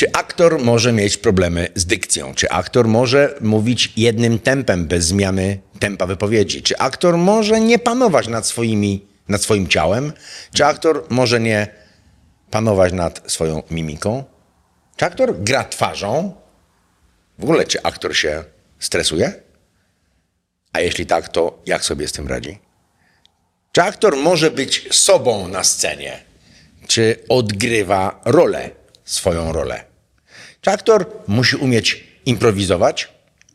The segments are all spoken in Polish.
Czy aktor może mieć problemy z dykcją? Czy aktor może mówić jednym tempem bez zmiany tempa wypowiedzi? Czy aktor może nie panować nad swoim ciałem? Czy aktor może nie panować nad swoją mimiką? Czy aktor gra twarzą? W ogóle, czy aktor się stresuje? A jeśli tak, to jak sobie z tym radzi? Czy aktor może być sobą na scenie? Czy odgrywa rolę, swoją rolę? Czy aktor musi umieć improwizować?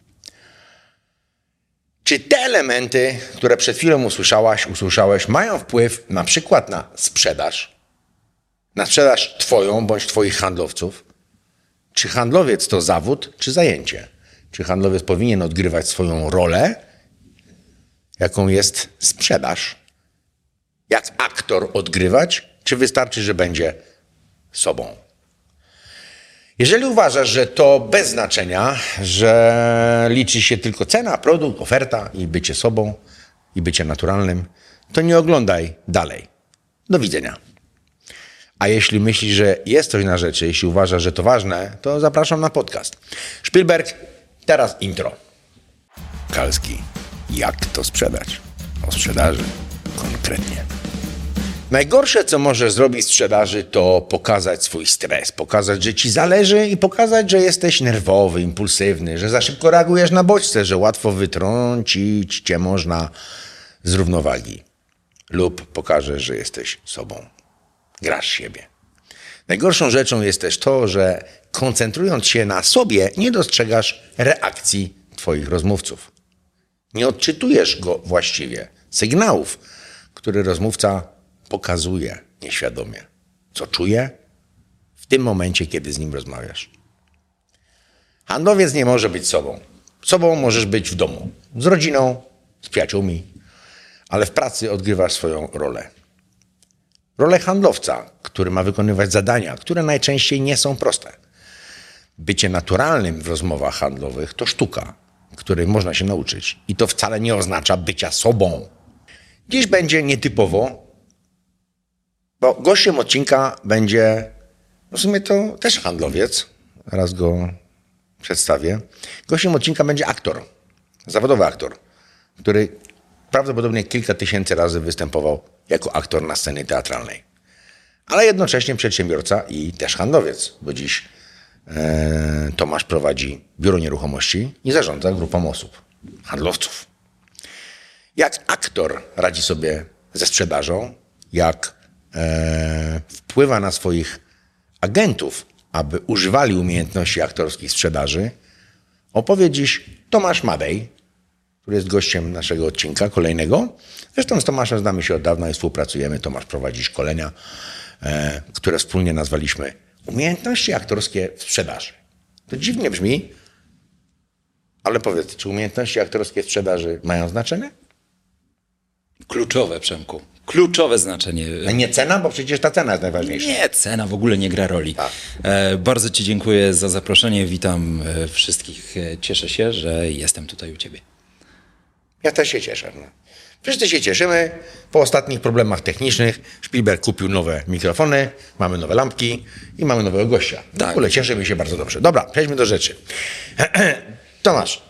Czy te elementy, które przed chwilą usłyszałeś, mają wpływ na przykład na sprzedaż? Na sprzedaż twoją bądź twoich handlowców? Czy handlowiec to zawód, czy zajęcie? Czy handlowiec powinien odgrywać swoją rolę, jaką jest sprzedaż? Jak aktor odgrywać, czy wystarczy, że będzie sobą? Jeżeli uważasz, że to bez znaczenia, że liczy się tylko cena, produkt, oferta i bycie sobą, i bycie naturalnym, to nie oglądaj dalej. Do widzenia. A jeśli myślisz, że jest coś na rzeczy, jeśli uważasz, że to ważne, to zapraszam na podcast. Spielberg, teraz intro. Kalski, jak to sprzedać? O sprzedaży konkretnie. Najgorsze, co możesz zrobić w sprzedaży, to pokazać swój stres, pokazać, że ci zależy i pokazać, że jesteś nerwowy, impulsywny, że za szybko reagujesz na bodźce, że łatwo wytrącić cię można z równowagi. Lub pokażesz, że jesteś sobą. Grasz siebie. Najgorszą rzeczą jest też to, że koncentrując się na sobie, nie dostrzegasz reakcji twoich rozmówców. Nie odczytujesz go właściwie, sygnałów, które rozmówca pokazuje nieświadomie, co czuje w tym momencie, kiedy z nim rozmawiasz. Handlowiec nie może być sobą. Sobą możesz być w domu, z rodziną, z przyjaciółmi, ale w pracy odgrywasz swoją rolę. Rolę handlowca, który ma wykonywać zadania, które najczęściej nie są proste. Bycie naturalnym w rozmowach handlowych to sztuka, której można się nauczyć. I to wcale nie oznacza bycia sobą. Dziś będzie nietypowo, bo gościem odcinka będzie, w sumie to też handlowiec, raz go przedstawię. Gościem odcinka będzie aktor, zawodowy aktor, który prawdopodobnie kilka tysięcy razy występował jako aktor na scenie teatralnej. Ale jednocześnie przedsiębiorca i też handlowiec, bo dziś Tomasz prowadzi biuro nieruchomości i zarządza grupą osób, handlowców. Jak aktor radzi sobie ze sprzedażą, jak wpływa na swoich agentów, aby używali umiejętności aktorskich sprzedaży, opowie dziś Tomasz Madej, który jest gościem naszego odcinka kolejnego. Zresztą z Tomaszem znamy się od dawna i współpracujemy. Tomasz prowadzi szkolenia, które wspólnie nazwaliśmy Umiejętności aktorskie w sprzedaży. To dziwnie brzmi, ale powiedz, czy umiejętności aktorskie w sprzedaży mają znaczenie? Kluczowe, Przemku. Kluczowe znaczenie. A nie cena? Bo przecież ta cena jest najważniejsza. Nie, cena w ogóle nie gra roli. Tak. Bardzo ci dziękuję za zaproszenie. Witam wszystkich. Cieszę się, że jestem tutaj u ciebie. Ja też się cieszę. No. Wszyscy się cieszymy. Po ostatnich problemach technicznych Spielberg kupił nowe mikrofony, mamy nowe lampki i mamy nowego gościa. W Tak. ogóle cieszymy się bardzo dobrze. Dobra, przejdźmy do rzeczy. Tomasz,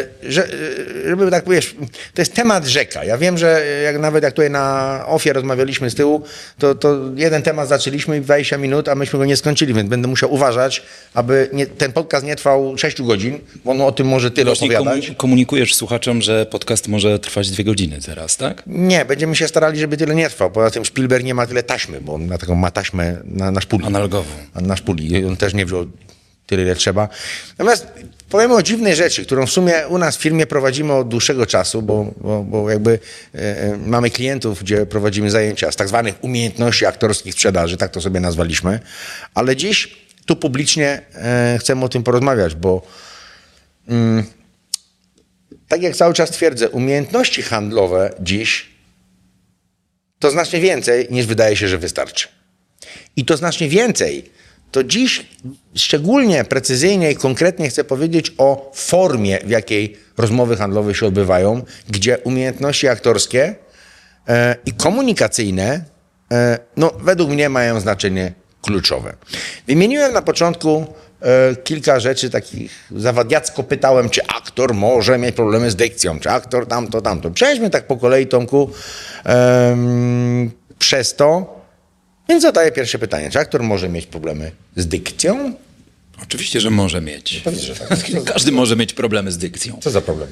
żeby tak powiedzieć, to jest temat rzeka. Ja wiem, że nawet jak tutaj na ofie rozmawialiśmy z tyłu, to jeden temat zaczęliśmy i 20 minut, a myśmy go nie skończyli, więc będę musiał uważać, aby ten podcast nie trwał 6 godzin, bo on o tym może tyle Właśnie opowiadać. komunikujesz słuchaczom, że podcast może trwać 2 godziny teraz, tak? Nie, będziemy się starali, żeby tyle nie trwał. Poza tym Spielberg nie ma tyle taśmy, bo on ma taśmę na szpuli. Analogową. Na szpuli. On też nie wziął tyle, ile trzeba. Natomiast powiemy o dziwnej rzeczy, którą w sumie u nas w firmie prowadzimy od dłuższego czasu, bo jakby mamy klientów, gdzie prowadzimy zajęcia z tak zwanych umiejętności aktorskich sprzedaży, tak to sobie nazwaliśmy, ale dziś tu publicznie chcemy o tym porozmawiać, bo tak jak cały czas twierdzę, umiejętności handlowe dziś to znacznie więcej, niż wydaje się, że wystarczy. I to znacznie więcej. To dziś szczególnie precyzyjnie i konkretnie chcę powiedzieć o formie, w jakiej rozmowy handlowe się odbywają, gdzie umiejętności aktorskie i komunikacyjne według mnie mają znaczenie kluczowe. Wymieniłem na początku kilka rzeczy takich zawadiacko pytałem, czy aktor może mieć problemy z dykcją, czy aktor tamto. Przejdźmy tak po kolei, Tomku, przez to. Więc zadaję pierwsze pytanie. Czy aktor może mieć problemy z dykcją? Oczywiście, że może mieć. Pewnie, że tak. Każdy może mieć problemy z dykcją. Co za problem?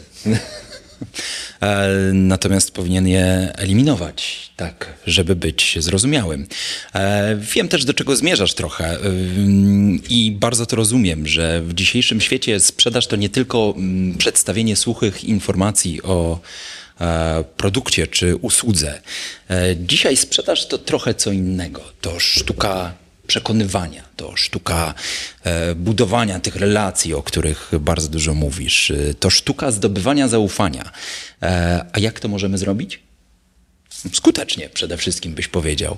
Natomiast powinien je eliminować, tak, żeby być zrozumiałym. Wiem też, do czego zmierzasz trochę i bardzo to rozumiem, że w dzisiejszym świecie sprzedaż to nie tylko przedstawienie suchych informacji o produkcie czy usłudze. Dzisiaj sprzedaż to trochę co innego. To sztuka przekonywania, to sztuka budowania tych relacji, o których bardzo dużo mówisz. To sztuka zdobywania zaufania. A jak to możemy zrobić? Skutecznie przede wszystkim byś powiedział.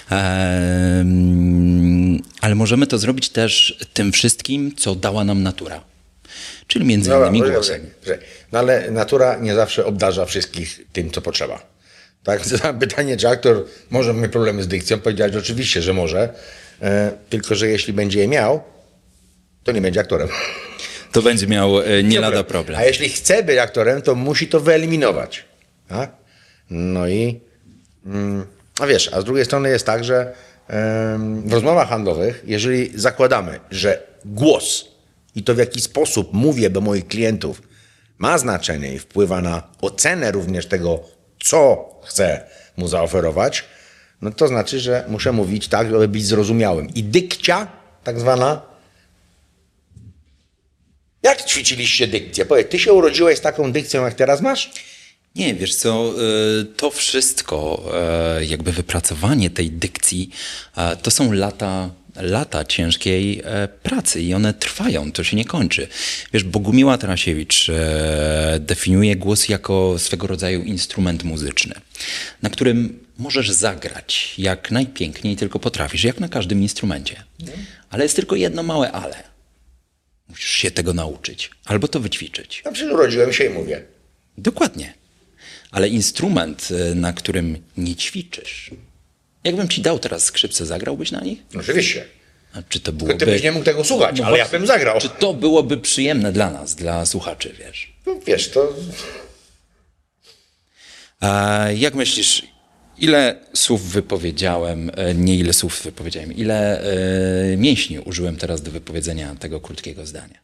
Ale możemy to zrobić też tym wszystkim, co dała nam natura. Czyli między innymi głosem. No ale natura nie zawsze obdarza wszystkich tym, co potrzeba. Tak, zadałem pytanie, czy aktor może mieć problemy z dykcją. Powiedziałeś, że oczywiście, że może. Tylko że jeśli będzie je miał, to nie będzie aktorem. To będzie miał nie lada problem. A jeśli chce być aktorem, to musi to wyeliminować. Tak? No i a wiesz, a z drugiej strony jest tak, że w rozmowach handlowych, jeżeli zakładamy, że głos i to w jaki sposób mówię do moich klientów ma znaczenie i wpływa na ocenę również tego, co chcę mu zaoferować, no to znaczy, że muszę mówić tak, żeby być zrozumiałym. I dykcja, tak zwana. Jak ćwiczyliście dykcję? Powiedz, ty się urodziłeś z taką dykcją, jak teraz masz? Nie, wiesz co, to wszystko, jakby wypracowanie tej dykcji, to są lata ciężkiej pracy i one trwają, to się nie kończy. Wiesz, Bogumiła Tarasiewicz definiuje głos jako swego rodzaju instrument muzyczny, na którym możesz zagrać jak najpiękniej tylko potrafisz, jak na każdym instrumencie. Ale jest tylko jedno małe ale. Musisz się tego nauczyć albo to wyćwiczyć. Ja przecież urodziłem się i mówię. Dokładnie. Ale instrument, na którym nie ćwiczysz. Jakbym ci dał teraz skrzypce, zagrałbyś na nich? Oczywiście. A czy to byłoby... Ty byś nie mógł tego słuchać, No ale właśnie, ja bym zagrał. Czy to byłoby przyjemne dla nas, dla słuchaczy, wiesz? No, wiesz, to... A jak myślisz, ile słów wypowiedziałem, nie ile słów wypowiedziałem, ile mięśni użyłem teraz do wypowiedzenia tego krótkiego zdania?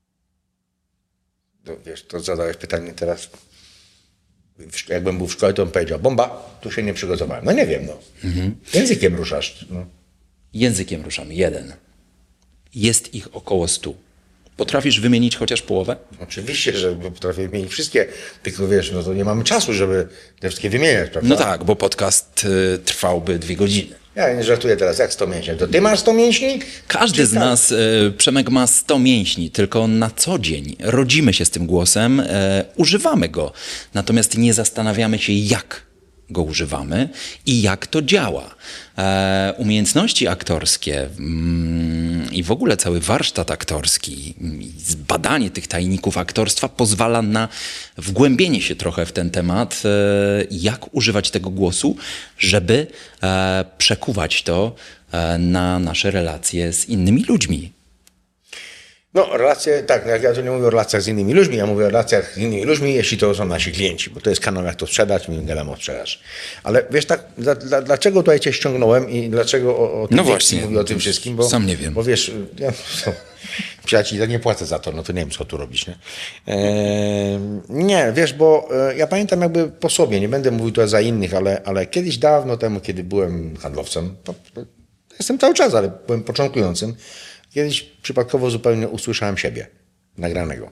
No, wiesz, to zadałeś pytanie teraz. Jakbym był w szkole, to bym powiedział, bomba, tu się nie przygotowałem. No nie wiem, no. Językiem ruszasz. No. Językiem ruszamy. 1. Jest ich około 100. Potrafisz wymienić chociaż połowę? Oczywiście, że potrafię wymienić wszystkie, tylko wiesz, no to nie mamy czasu, żeby te wszystkie wymieniać, prawda? No tak, bo podcast trwałby 2 godziny. Ja nie żartuję teraz, jak 100 mięśni. To ty masz 100 mięśni? Każdy z nas, Przemek, ma 100 mięśni, tylko na co dzień rodzimy się z tym głosem, używamy go. Natomiast nie zastanawiamy się, jak go używamy i jak to działa. Umiejętności aktorskie i w ogóle cały warsztat aktorski, zbadanie tych tajników aktorstwa pozwala na wgłębienie się trochę w ten temat, jak używać tego głosu, żeby przekuwać to na nasze relacje z innymi ludźmi. No, relacje, tak, ja tu nie mówię o relacjach z innymi ludźmi, ja mówię o relacjach z innymi ludźmi, jeśli to są nasi klienci, bo to jest kanał, jak to sprzedać, my gadamy o sprzedaż. Ale wiesz tak, dlaczego tutaj cię ściągnąłem i dlaczego o tym mówię o tym wszystkim? Bo, sam nie wiem. Bo wiesz, przyjaciel, nie płacę za to, no to nie wiem, co tu robić, nie? Nie, wiesz, bo ja pamiętam jakby po sobie, nie będę mówił to za innych, ale kiedyś dawno temu, kiedy byłem handlowcem, jestem cały czas, ale byłem początkującym, kiedyś przypadkowo zupełnie usłyszałem siebie nagranego.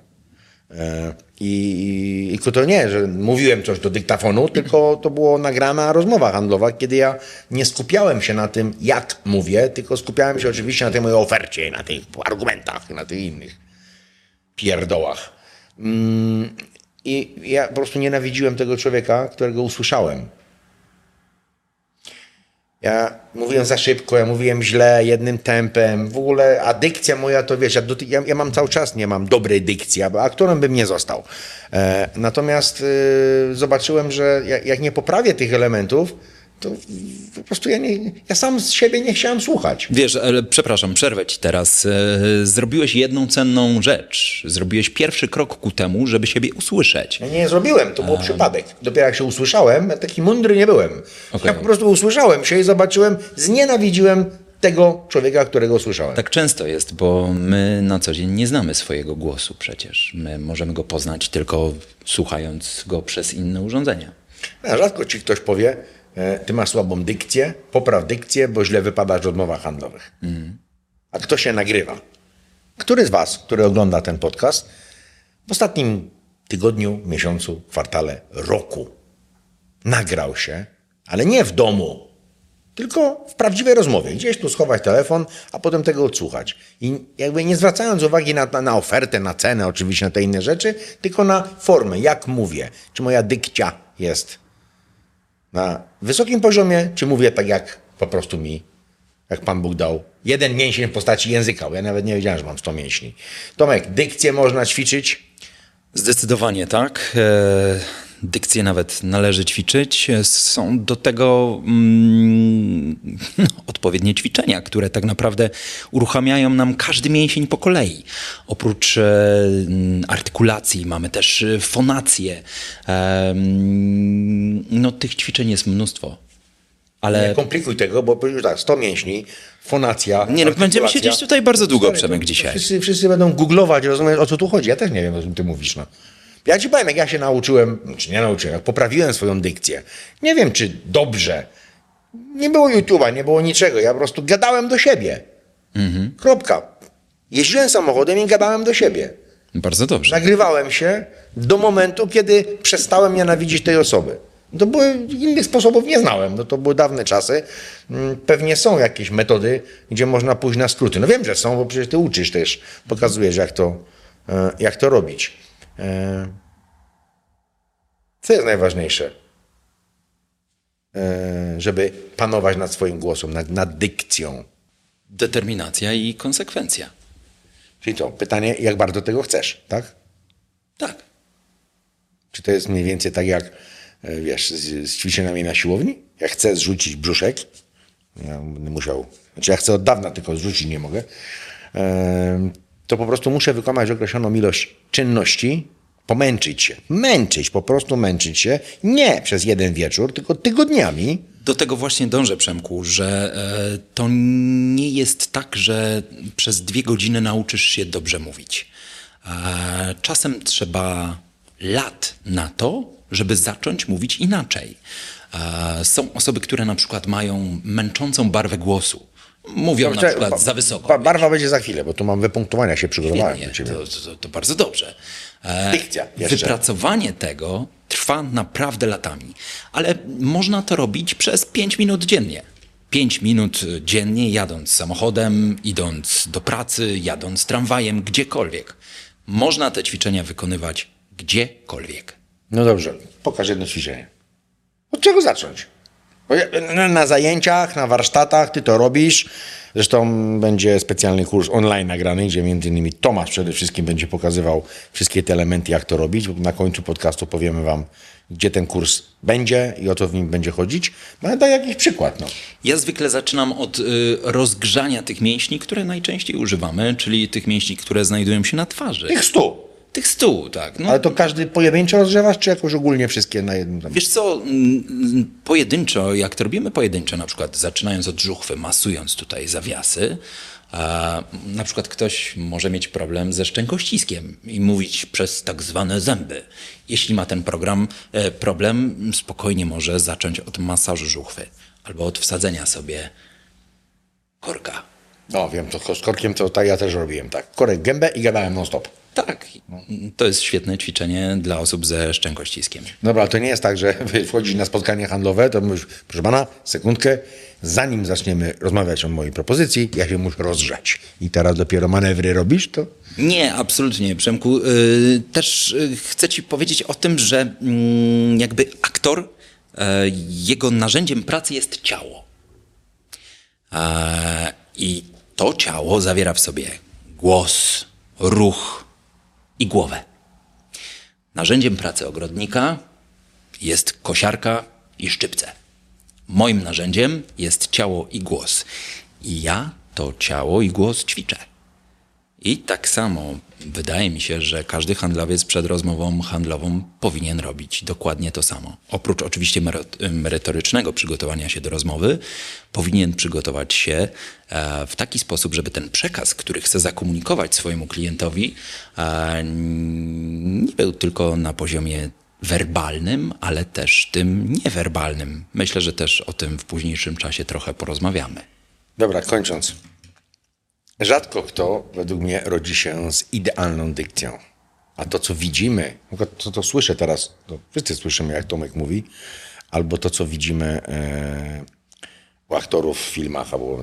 I to nie, że mówiłem coś do dyktafonu, tylko to była nagrana rozmowa handlowa, kiedy ja nie skupiałem się na tym, jak mówię, tylko skupiałem się oczywiście na tej mojej ofercie, na tych argumentach, na tych innych pierdołach. I ja po prostu nienawidziłem tego człowieka, którego usłyszałem. Ja mówiłem za szybko, ja mówiłem źle, jednym tempem. W ogóle dykcja moja to wiesz, ja mam cały czas, nie mam dobrej dykcji, a aktorem bym nie został. Natomiast zobaczyłem, że jak nie poprawię tych elementów, to po prostu ja sam z siebie nie chciałem słuchać. Wiesz, ale przepraszam, przerwę ci teraz. Zrobiłeś jedną cenną rzecz. Zrobiłeś pierwszy krok ku temu, żeby siebie usłyszeć. Ja nie zrobiłem, to był przypadek. Dopiero jak się usłyszałem, ja taki mądry nie byłem. Okej. Ja po prostu usłyszałem się i zobaczyłem, znienawidziłem tego człowieka, którego słyszałem. Tak często jest, bo my na co dzień nie znamy swojego głosu przecież. My możemy go poznać tylko słuchając go przez inne urządzenia. Rzadko ci ktoś powie, ty masz słabą dykcję, popraw dykcję, bo źle wypadasz w rozmowach handlowych. A kto się nagrywa? Który z was, który ogląda ten podcast, w ostatnim tygodniu, miesiącu, kwartale, roku nagrał się, ale nie w domu, tylko w prawdziwej rozmowie. Gdzieś tu schować telefon, a potem tego odsłuchać. I jakby nie zwracając uwagi na ofertę, na cenę, oczywiście na te inne rzeczy, tylko na formę, jak mówię. Czy moja dykcja jest na wysokim poziomie, czy mówię tak, jak po prostu jak Pan Bóg dał jeden mięsień w postaci języka. Bo ja nawet nie wiedziałem, że mam 100 mięśni. Tomek, dykcję można ćwiczyć? Zdecydowanie tak. Dykcję nawet należy ćwiczyć. Są do tego odpowiednie ćwiczenia, które tak naprawdę uruchamiają nam każdy mięsień po kolei. Oprócz artykulacji mamy też fonację. Tych ćwiczeń jest mnóstwo. Ale Nie komplikuj tego, bo już tak, 100 mięśni, fonacja, będziemy artykulacja. siedzieć tutaj bardzo długo, Stary, Przemek, to dzisiaj. Wszyscy będą googlować, rozumiesz, o co tu chodzi. Ja też nie wiem, o czym ty mówisz. No. Ja ci powiem, jak ja się nauczyłem, czy nie nauczyłem, jak poprawiłem swoją dykcję. Nie wiem, czy dobrze. Nie było YouTube'a, nie było niczego. Ja po prostu gadałem do siebie. Kropka. Jeździłem samochodem i gadałem do siebie. Bardzo dobrze. Nagrywałem się do momentu, kiedy przestałem nienawidzić tej osoby. To były, innych sposobów nie znałem, to były dawne czasy. Pewnie są jakieś metody, gdzie można pójść na skróty. No wiem, że są, bo przecież ty uczysz też, pokazujesz, jak to robić. Co jest najważniejsze? Żeby panować nad swoim głosem, nad dykcją. Determinacja i konsekwencja. Czyli to pytanie, jak bardzo tego chcesz, tak? Tak. Czy to jest mniej więcej tak jak, wiesz, z ćwiczeniami na siłowni? Jak chcę zrzucić brzuszek, ja będę musiał, ja chcę od dawna, tylko zrzucić nie mogę, to po prostu muszę wykonać określoną ilość czynności, pomęczyć się, po prostu męczyć się, nie przez jeden wieczór, tylko tygodniami. Do tego właśnie dążę, Przemku, że to nie jest tak, że przez 2 godziny nauczysz się dobrze mówić. Czasem trzeba lat na to, żeby zacząć mówić inaczej. Są osoby, które na przykład mają męczącą barwę głosu. Mówią na przykład za wysoko. Barwa będzie za chwilę, bo tu mam wypunktowania, się przygotowałem do ciebie. To bardzo dobrze. Dykcja jeszcze. Wypracowanie tego trwa naprawdę latami, ale można to robić przez 5 minut dziennie. 5 minut dziennie jadąc samochodem, idąc do pracy, jadąc tramwajem, gdziekolwiek. Można te ćwiczenia wykonywać gdziekolwiek. No dobrze, pokaż jedno ćwiczenie. Od czego zacząć? Bo na zajęciach, na warsztatach ty to robisz. Zresztą będzie specjalny kurs online nagrany, gdzie między innymi Tomasz przede wszystkim będzie pokazywał wszystkie te elementy, jak to robić. Na końcu podcastu powiemy wam, gdzie ten kurs będzie i o co w nim będzie chodzić. No ale daj jakiś przykład. No. Ja zwykle zaczynam od rozgrzania tych mięśni, które najczęściej używamy, czyli tych mięśni, które znajdują się na twarzy. Tych 100. Tych 100, tak. No. Ale to każdy pojedynczo rozgrzewasz, czy jakoś ogólnie wszystkie na jednym? Tam? Wiesz co, pojedynczo, jak to robimy pojedynczo, na przykład zaczynając od żuchwy, masując tutaj zawiasy, na przykład ktoś może mieć problem ze szczękościskiem i mówić przez tak zwane zęby. Jeśli ma ten problem, spokojnie może zacząć od masażu żuchwy albo od wsadzenia sobie korka. No wiem, to z korkiem to tak ja też robiłem, tak. Korek gębę i gadałem non stop. Tak, to jest świetne ćwiczenie dla osób ze szczękościskiem. Dobra, to nie jest tak, że wchodzisz na spotkanie handlowe, to mówisz, proszę pana, sekundkę, zanim zaczniemy rozmawiać o mojej propozycji, ja się muszę rozgrzać. I teraz dopiero manewry robisz, to... Nie, absolutnie, Przemku. Też chcę ci powiedzieć o tym, że jakby aktor, jego narzędziem pracy jest ciało. I to ciało zawiera w sobie głos, ruch i głowę. Narzędziem pracy ogrodnika jest kosiarka i szczypce. Moim narzędziem jest ciało i głos. I ja to ciało i głos ćwiczę. I tak samo wydaje mi się, że każdy handlowiec przed rozmową handlową powinien robić dokładnie to samo. Oprócz oczywiście merytorycznego przygotowania się do rozmowy, powinien przygotować się w taki sposób, żeby ten przekaz, który chce zakomunikować swojemu klientowi, nie był tylko na poziomie werbalnym, ale też tym niewerbalnym. Myślę, że też o tym w późniejszym czasie trochę porozmawiamy. Dobra, kończąc. Rzadko kto, według mnie, rodzi się z idealną dykcją. A to, co widzimy, to słyszę teraz, to wszyscy słyszymy, jak Tomek mówi, albo to, co widzimy u aktorów w filmach albo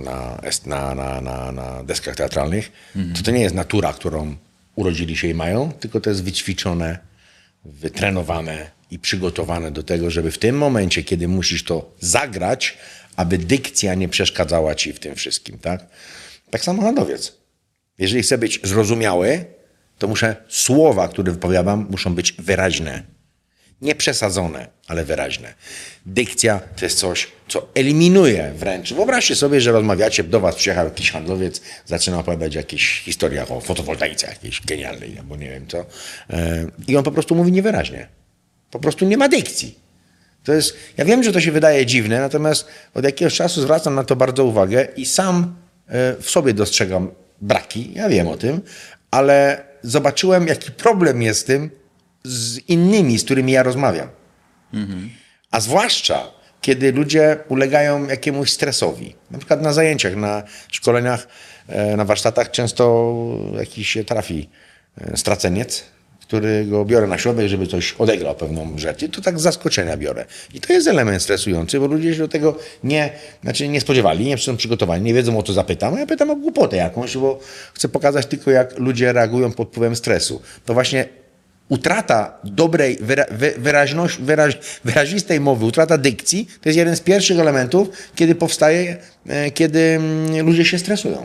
na deskach teatralnych, to nie jest natura, którą urodzili się i mają, tylko to jest wyćwiczone, wytrenowane i przygotowane do tego, żeby w tym momencie, kiedy musisz to zagrać, aby dykcja nie przeszkadzała ci w tym wszystkim, tak? Tak samo handlowiec. Jeżeli chcę być zrozumiały, to słowa, które wypowiadam, muszą być wyraźne. Nie przesadzone, ale wyraźne. Dykcja to jest coś, co eliminuje wręcz. Wyobraźcie sobie, że rozmawiacie, do was przyjechał jakiś handlowiec, zaczyna opowiadać jakieś historie o fotowoltaice jakiejś genialnej, albo nie wiem co. I on po prostu mówi niewyraźnie. Po prostu nie ma dykcji. Ja wiem, że to się wydaje dziwne, natomiast od jakiegoś czasu zwracam na to bardzo uwagę i sam w sobie dostrzegam braki, ja wiem o tym, ale zobaczyłem, jaki problem jest z tym z innymi, z którymi ja rozmawiam. A zwłaszcza, kiedy ludzie ulegają jakiemuś stresowi. Na przykład na zajęciach, na szkoleniach, na warsztatach często jakiś się trafi straceniec, którego biorę na środek, żeby coś odegrał pewną rzecz. I to tak z zaskoczenia biorę. I to jest element stresujący, bo ludzie się do tego nie spodziewali, nie są przygotowani, nie wiedzą, o co zapytam. A ja pytam o głupotę jakąś, bo chcę pokazać tylko, jak ludzie reagują pod wpływem stresu. To właśnie utrata dobrej, wyrazistej mowy, utrata dykcji, to jest jeden z pierwszych elementów, kiedy powstaje, kiedy ludzie się stresują.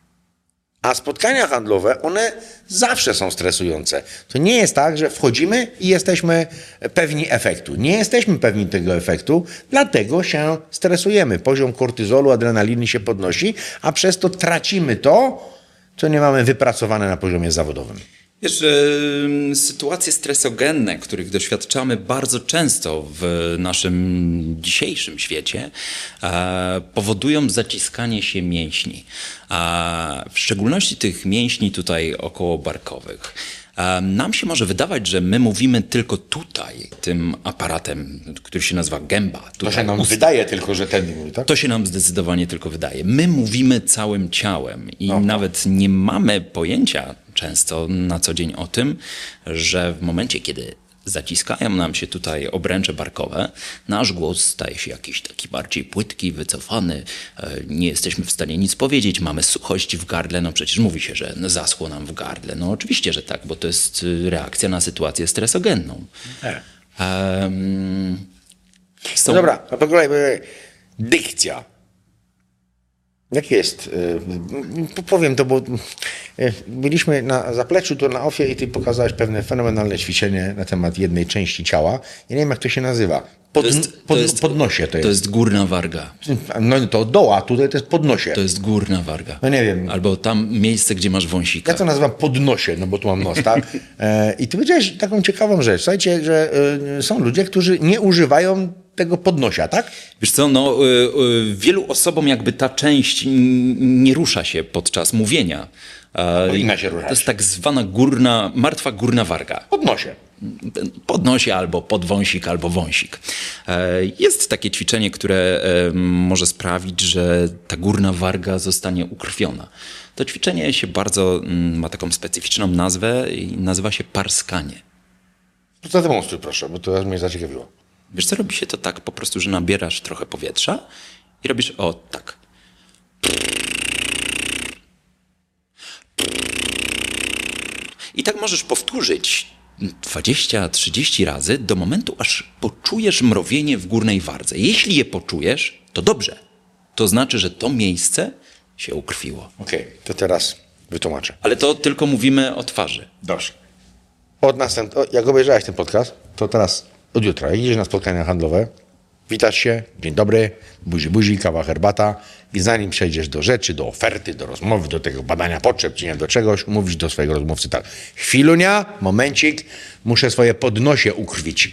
A spotkania handlowe, one zawsze są stresujące. To nie jest tak, że wchodzimy i jesteśmy pewni efektu. Nie jesteśmy pewni tego efektu, dlatego się stresujemy. Poziom kortyzolu, adrenaliny się podnosi, a przez to tracimy to, co nie mamy wypracowane na poziomie zawodowym. Wiesz, sytuacje stresogenne, których doświadczamy bardzo często w naszym dzisiejszym świecie, powodują zaciskanie się mięśni. W szczególności tych mięśni tutaj okołobarkowych. Nam się może wydawać, że my mówimy tylko tutaj, tym aparatem, który się nazywa gęba. To się nam wydaje tylko, że ten mówi, tak? To się nam zdecydowanie tylko wydaje. My mówimy całym ciałem i nawet nie mamy pojęcia często na co dzień o tym, że w momencie, kiedy zaciskają nam się tutaj obręcze barkowe, nasz głos staje się jakiś taki bardziej płytki, wycofany, nie jesteśmy w stanie nic powiedzieć, mamy suchość w gardle, no przecież mówi się, że zaschło nam w gardle. No oczywiście, że tak, bo to jest reakcja na sytuację stresogenną. No dobra, po kolei, dykcja. Jak jest? Powiem to, bo byliśmy na zapleczu, tu na OFIE i ty pokazałeś pewne fenomenalne ćwiczenie na temat jednej części ciała. Ja nie wiem, jak to się nazywa. Podnosie to jest. To jest górna warga. No to od doła, tutaj to jest podnosie. To jest górna warga. No nie wiem. Albo tam miejsce, gdzie masz wąsika. Ja to nazywam podnosie, no bo tu mam nos, tak? I ty powiedziałeś taką ciekawą rzecz. Słuchajcie, że są ludzie, którzy nie używają tego podnosia, tak? Wiesz co, no wielu osobom jakby ta część nie rusza się podczas mówienia. Powinna się ruszać. To jest tak zwana martwa górna warga. Podnosie. Podnosi albo podwąsik, albo wąsik. Jest takie ćwiczenie, które może sprawić, że ta górna warga zostanie ukrwiona. To ćwiczenie się ma taką specyficzną nazwę i nazywa się parskanie. To zademonstruj proszę, bo to mnie zaciekawiło. Wiesz co, robi się to tak po prostu, że nabierasz trochę powietrza i robisz tak. I tak możesz powtórzyć 20-30 razy do momentu, aż poczujesz mrowienie w górnej wardze. Jeśli je poczujesz, to dobrze. To znaczy, że to miejsce się ukrwiło. Okej, to teraz wytłumaczę. Ale to tylko mówimy o twarzy. Dobrze. Jak obejrzałeś ten podcast, to teraz od jutra idziesz na spotkania handlowe Witasz się, dzień dobry, buzi, buzi, kawa, herbata i zanim przejdziesz do rzeczy, do oferty, do rozmowy, do tego badania potrzeb, czy nie do czegoś, mówisz do swojego rozmówcy tak, chwilunia, momencik, muszę swoje podnosie ukrwić.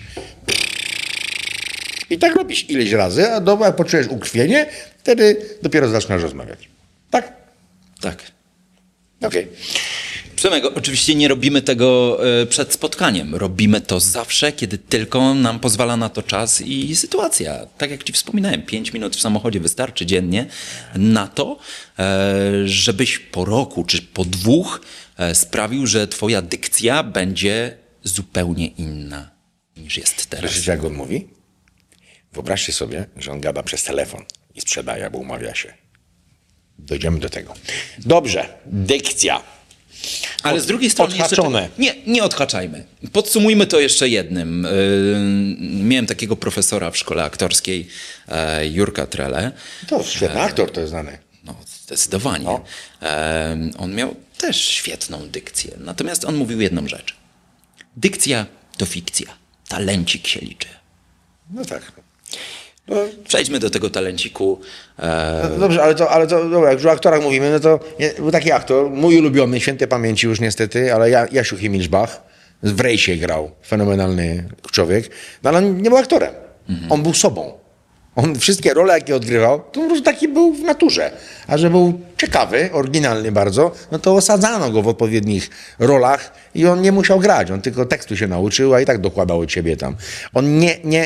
I tak robisz ileś razy, a jak poczujesz ukrwienie, wtedy dopiero zaczynasz rozmawiać. Tak? Tak. Okej. Przemek, oczywiście nie robimy tego przed spotkaniem. Robimy to zawsze, kiedy tylko nam pozwala na to czas i sytuacja. Tak jak ci wspominałem, 5 minut w samochodzie wystarczy dziennie na to, żebyś po roku czy po 2 sprawił, że twoja dykcja będzie zupełnie inna niż jest teraz. Słyszycie, jak on mówi? Wyobraźcie sobie, że on gada przez telefon i sprzedaje, albo umawia się. Dojdziemy do tego. Dobrze, dykcja. Ale z drugiej strony odhaczone. Nie odhaczajmy. Podsumujmy to jeszcze jednym. Miałem takiego profesora w szkole aktorskiej, Jurka Trele. To świetny aktor, to jest znany. No, zdecydowanie. No. On miał też świetną dykcję. Natomiast on mówił jedną rzecz. Dykcja to fikcja. Talencik się liczy. No tak. No, Przejdźmy do tego talenciku. no dobrze, ale to dobra, jak już o aktorach mówimy, no to był taki aktor, mój ulubiony, świętej pamięci już niestety, ale Jasiu Himilszbach w Rejsie grał, fenomenalny człowiek, no ale on nie był aktorem. On był sobą. On wszystkie role, jakie odgrywał, to po prostu taki był w naturze. A że był ciekawy, oryginalny bardzo, no to osadzano go w odpowiednich rolach i on nie musiał grać. On tylko tekstu się nauczył, a i tak dokładał od siebie tam. On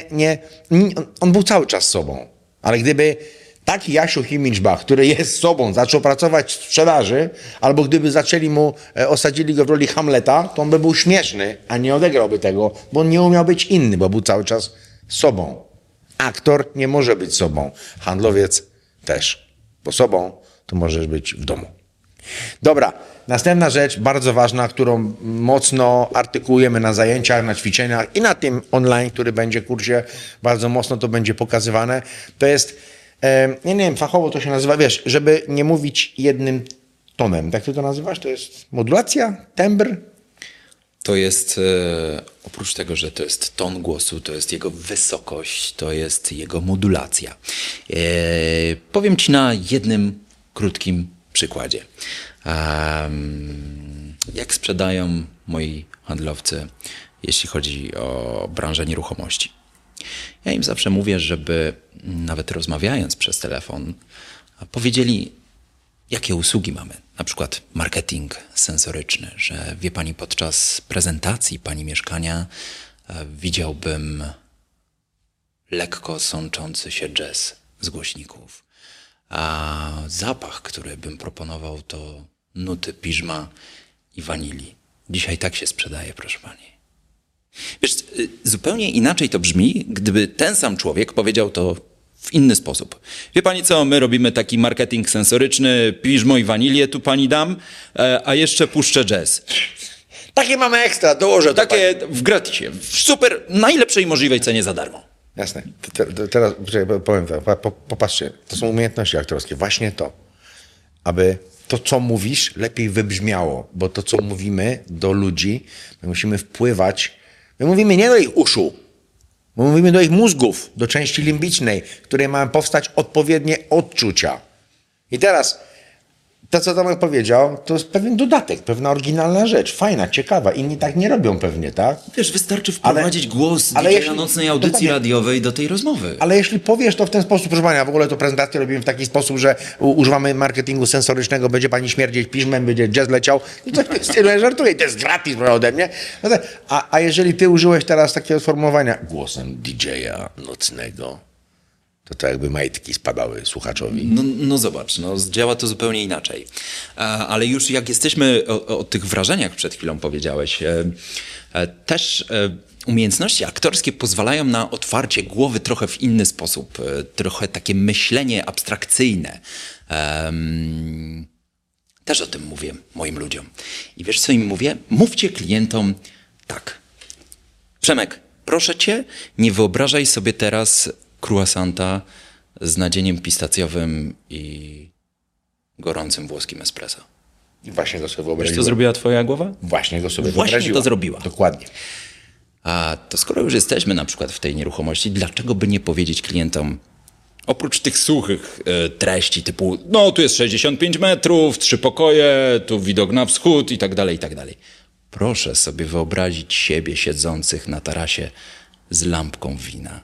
on był cały czas sobą. Ale gdyby taki Jasiu Himilszbach, który jest sobą, zaczął pracować w sprzedaży, albo gdyby osadzili go w roli Hamleta, to on by był śmieszny, a nie odegrałby tego, bo on nie umiał być inny, bo był cały czas sobą. Aktor nie może być sobą. Handlowiec też. Bo sobą to możesz być w domu. Dobra, następna rzecz, bardzo ważna, którą mocno artykułujemy na zajęciach, na ćwiczeniach i na tym online, który będzie w kursie, bardzo mocno to będzie pokazywane. To jest, nie wiem, fachowo to się nazywa, wiesz, żeby nie mówić jednym tonem. Jak ty to nazywasz? To jest modulacja? Tembr? To jest, oprócz tego, że to jest ton głosu, to jest jego wysokość, to jest jego modulacja. Powiem ci na jednym krótkim przykładzie. Jak sprzedają moi handlowcy, jeśli chodzi o branżę nieruchomości? Ja im zawsze mówię, żeby nawet rozmawiając przez telefon, powiedzieli, jakie usługi mamy. Na przykład marketing sensoryczny, że wie pani, podczas prezentacji pani mieszkania widziałbym lekko sączący się jazz z głośników. A zapach, który bym proponował, to nuty piżma i wanilii. Dzisiaj tak się sprzedaje, proszę pani. Wiesz, zupełnie inaczej to brzmi, gdyby ten sam człowiek powiedział to w inny sposób. Wie pani co, my robimy taki marketing sensoryczny, piżmo i wanilię tu pani dam, a jeszcze puszczę jazz. Takie mamy ekstra, dołożę Takie w gratisie, w super, najlepszej możliwej cenie za darmo. Jasne. Teraz powiem tak, popatrzcie, to są umiejętności aktorskie. Właśnie to, aby to, co mówisz, lepiej wybrzmiało, bo to, co mówimy do ludzi, my musimy wpływać, my mówimy nie do ich uszu, my mówimy do ich mózgów, do części limbicznej, w której mają powstać odpowiednie odczucia. I teraz to, co Tomek powiedział, to jest pewien dodatek, pewna oryginalna rzecz, fajna, ciekawa. Inni tak nie robią pewnie, tak? Wiesz, wystarczy wprowadzić głos na nocnej audycji dokładnie, radiowej do tej rozmowy. Ale jeśli powiesz to w ten sposób, proszę pana, w ogóle to prezentację robimy w taki sposób, że używamy marketingu sensorycznego, będzie pani śmierdzieć piżmem, będzie jazz leciał, no to jest tyle, żartuję, to jest gratis ode mnie. No tak, a jeżeli ty użyłeś teraz takiego sformułowania głosem DJ-a nocnego, to jakby majtki spadały słuchaczowi. No zobacz, działa to zupełnie inaczej. Ale już jak jesteśmy o tych wrażeniach przed chwilą powiedziałeś, też umiejętności aktorskie pozwalają na otwarcie głowy trochę w inny sposób, trochę takie myślenie abstrakcyjne. Też o tym mówię moim ludziom. I wiesz, co im mówię? Mówcie klientom tak. Przemek, proszę cię, nie wyobrażaj sobie teraz croissanta z nadzieniem pistacjowym i gorącym włoskim espresso. I właśnie go sobie Wiesz, wyobraziłem. co zrobiła twoja głowa? Właśnie go sobie Właśnie wyobraziłem. to zrobiła. Dokładnie. A to skoro już jesteśmy na przykład w tej nieruchomości, dlaczego by nie powiedzieć klientom, oprócz tych suchych treści typu, no tu jest 65 metrów, 3 pokoje, tu widok na wschód i tak dalej, i tak dalej. Proszę sobie wyobrazić siebie siedzących na tarasie z lampką wina.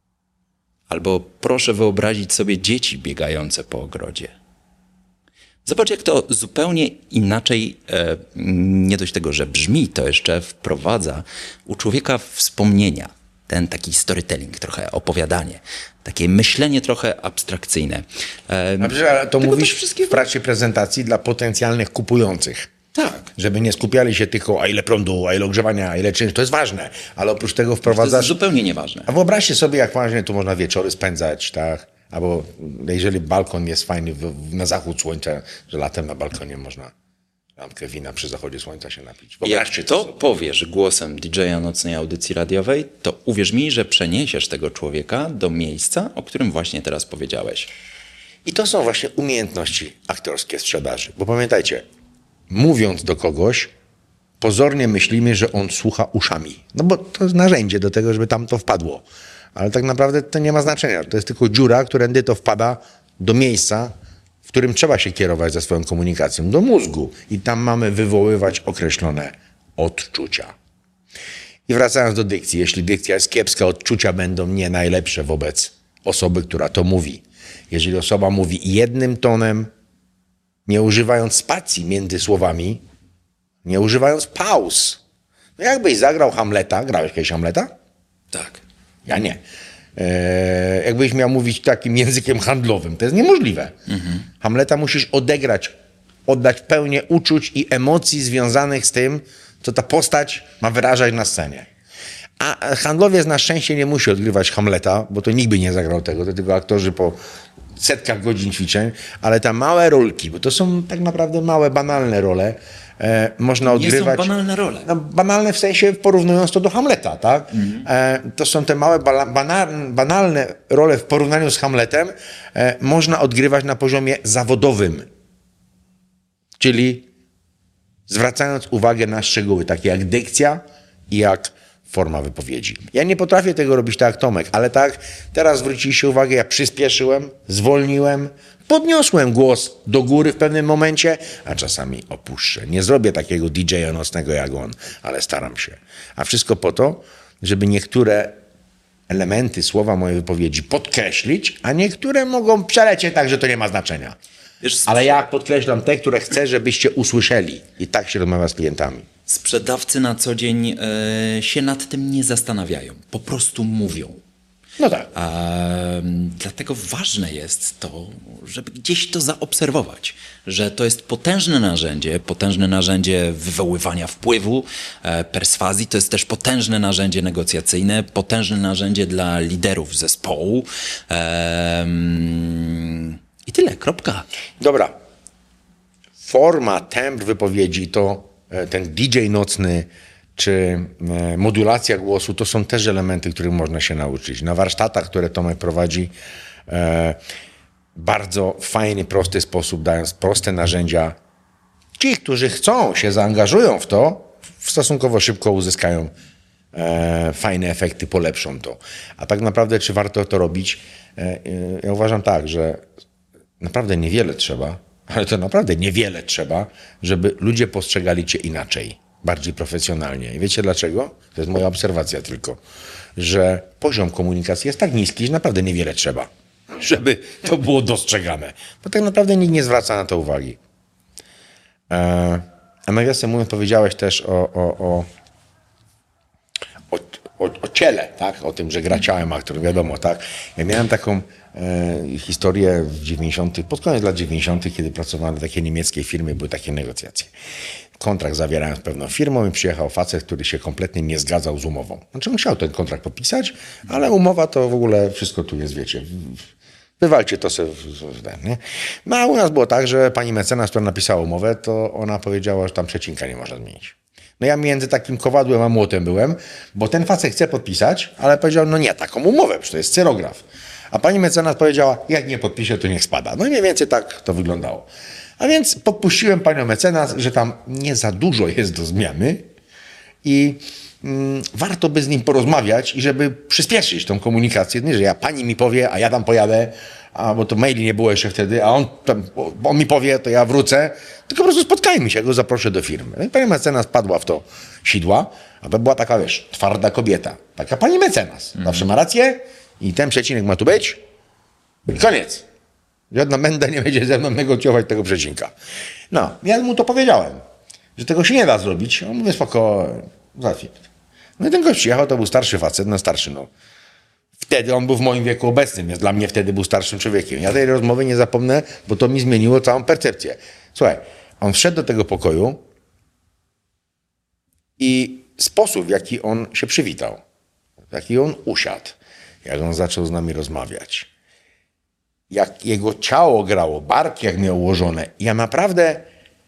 Albo proszę wyobrazić sobie dzieci biegające po ogrodzie. Zobacz, jak to zupełnie inaczej, nie dość tego, że brzmi, to jeszcze wprowadza u człowieka wspomnienia. Ten taki storytelling, trochę opowiadanie. Takie myślenie trochę abstrakcyjne. Ale to mówisz w trakcie prezentacji dla potencjalnych kupujących. Tak. Żeby nie skupiali się tylko, a ile prądu, a ile ogrzewania, a ile czynsz. To jest ważne, ale oprócz tego To wprowadzasz... jest zupełnie nieważne. A wyobraźcie sobie, jak ważnie tu można wieczory spędzać, tak? Albo jeżeli balkon jest fajny na zachód słońca, że latem na balkonie można lampkę wina przy zachodzie słońca się napić. Wyobraźcie Jak to sobie. powiesz głosem DJ-a nocnej audycji radiowej, to uwierz mi, że przeniesiesz tego człowieka do miejsca, o którym właśnie teraz powiedziałeś. I to są właśnie umiejętności aktorskie sprzedaży. Bo pamiętajcie, mówiąc do kogoś, pozornie myślimy, że on słucha uszami. No bo to jest narzędzie do tego, żeby tam to wpadło. Ale tak naprawdę to nie ma znaczenia. To jest tylko dziura, którędy to wpada do miejsca, w którym trzeba się kierować za swoją komunikacją, do mózgu. I tam mamy wywoływać określone odczucia. I wracając do dykcji. Jeśli dykcja jest kiepska, odczucia będą nie najlepsze wobec osoby, która to mówi. Jeżeli osoba mówi jednym tonem, nie używając spacji między słowami, nie używając pauz. No jakbyś zagrał Hamleta, grałeś kiedyś Hamleta? Tak. Ja nie. Jakbyś miał mówić takim językiem handlowym, to jest niemożliwe. Hamleta musisz oddać pełnię uczuć i emocji związanych z tym, co ta postać ma wyrażać na scenie. A handlowiec na szczęście nie musi odgrywać Hamleta, bo to nikt by nie zagrał tego, to tylko aktorzy po setkach godzin ćwiczeń, ale te małe rolki, bo to są tak naprawdę małe, banalne role, można odgrywać. Nie są banalne role. No, banalne w sensie porównując to do Hamleta, tak? To są te małe, banalne role w porównaniu z Hamletem, można odgrywać na poziomie zawodowym. Czyli zwracając uwagę na szczegóły, takie jak dykcja i jak forma wypowiedzi. Ja nie potrafię tego robić tak jak Tomek, ale tak, teraz zwróciliście uwagę, ja przyspieszyłem, zwolniłem, podniosłem głos do góry w pewnym momencie, a czasami opuszczę. Nie zrobię takiego DJ-a nocnego jak on, ale staram się. A wszystko po to, żeby niektóre elementy słowa mojej wypowiedzi podkreślić, a niektóre mogą przelecieć tak, że to nie ma znaczenia. Wiesz, Ale ja podkreślam te, które chcę, żebyście usłyszeli. I tak się rozmawia z klientami. sprzedawcy na co dzień się nad tym nie zastanawiają. Po prostu mówią. No tak. Dlatego ważne jest to, żeby gdzieś to zaobserwować, że to jest potężne narzędzie wywoływania wpływu, perswazji, to jest też potężne narzędzie negocjacyjne, potężne narzędzie dla liderów zespołu. I tyle, kropka. Dobra. Forma, tembr wypowiedzi to ten DJ nocny czy modulacja głosu, to są też elementy, których można się nauczyć. Na warsztatach, które Tomek prowadzi, bardzo fajny, prosty sposób, dając proste narzędzia. Ci, którzy chcą, się zaangażują w to, stosunkowo szybko uzyskają fajne efekty, polepszą to. A tak naprawdę, czy warto to robić? Ja uważam tak, że naprawdę niewiele trzeba, ale to naprawdę niewiele trzeba, żeby ludzie postrzegali cię inaczej, bardziej profesjonalnie. I wiecie dlaczego? To jest moja obserwacja tylko, że poziom komunikacji jest tak niski, że naprawdę niewiele trzeba, żeby to było dostrzegane. Bo tak naprawdę nikt nie zwraca na to uwagi. A nawiasem mówiąc, powiedziałeś też o ciele, tak? O tym, że gra ciałem aktor, wiadomo, tak? Ja miałem taką historię w 90., pod koniec lat 90., kiedy pracowałem w takiej niemieckiej firmie, były takie negocjacje. Kontrakt zawierałem z pewną firmą i przyjechał facet, który się kompletnie nie zgadzał z umową. Znaczy on chciał ten kontrakt podpisać, ale umowa to w ogóle wszystko tu jest, wiecie. Wywalcie to sobie. Nie? No a u nas było tak, że pani mecenas, która napisała umowę, to ona powiedziała, że tam przecinka nie można zmienić. No ja między takim kowadłem a młotem byłem, bo ten facet chce podpisać, ale powiedział, no nie, taką umowę, przecież to jest cyrograf. A pani mecenas powiedziała, jak nie podpisze, to niech spada. No i mniej więcej tak to wyglądało. A więc podpuściłem panią mecenas, że tam nie za dużo jest do zmiany i warto by z nim porozmawiać i żeby przyspieszyć tą komunikację. Nie, że pani mi powie, a ja tam pojadę, bo to maili nie było jeszcze wtedy, a on mi powie, to ja wrócę. Tylko po prostu spotkajmy się, ja go zaproszę do firmy. No i pani mecenas padła w to sidła, a to była taka, twarda kobieta. Taka pani mecenas. Zawsze ma rację i ten przecinek ma tu być i koniec. Żadna menda nie będzie ze mną negocjować tego przecinka. No, ja mu to powiedziałem, że tego się nie da zrobić. On mówi, spokojnie, załatwię. No i ten gość przyjechał, to był starszy facet, starszy, Wtedy on był w moim wieku obecnym, więc dla mnie wtedy był starszym człowiekiem. Ja tej rozmowy nie zapomnę, bo to mi zmieniło całą percepcję. Słuchaj, on wszedł do tego pokoju i sposób, w jaki on się przywitał, w jaki on usiadł, jak on zaczął z nami rozmawiać, jak jego ciało grało, barki jak miał ułożone. Ja naprawdę,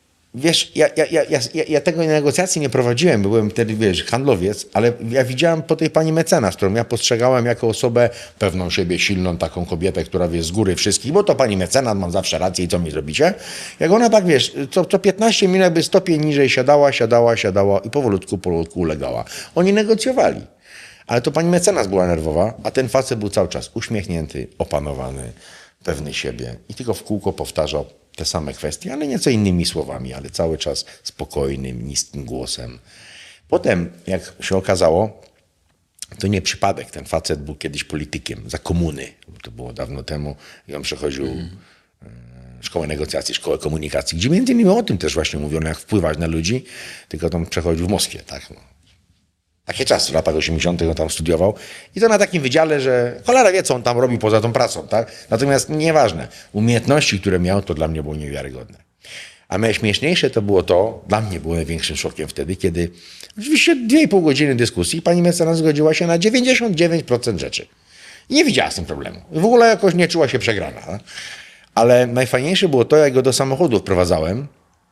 ja tego negocjacji nie prowadziłem, byłem wtedy, handlowiec, ale ja widziałem po tej pani mecenas, którą ja postrzegałem jako osobę pewną siebie, silną, taką kobietę, która wie z góry wszystkich, bo to pani mecenas, mam zawsze rację i co mi zrobicie? Jak ona tak, co 15 minut jakby stopień niżej siadała i powolutku ulegała. Oni negocjowali. Ale to pani mecenas była nerwowa, a ten facet był cały czas uśmiechnięty, opanowany, pewny siebie i tylko w kółko powtarzał te same kwestie, ale nieco innymi słowami, ale cały czas spokojnym, niskim głosem. Potem, jak się okazało, to nie przypadek. Ten facet był kiedyś politykiem za komuny. To było dawno temu i on przechodził szkołę negocjacji, szkołę komunikacji, gdzie między innymi o tym też właśnie mówiono, jak wpływać na ludzi, tylko tam przechodził w Moskwie, tak. Takie czasy, w latach 80. on tam studiował i to na takim wydziale, że cholera wie, co on tam robi poza tą pracą, tak? Natomiast nieważne, umiejętności, które miał, to dla mnie było niewiarygodne. A najśmieszniejsze to było to, dla mnie było największym szokiem wtedy, kiedy oczywiście 2,5 godziny dyskusji pani mecenas zgodziła się na 99% rzeczy. I nie widziała z tym problemu. W ogóle jakoś nie czuła się przegrana. Tak? Ale najfajniejsze było to, jak go do samochodu wprowadzałem,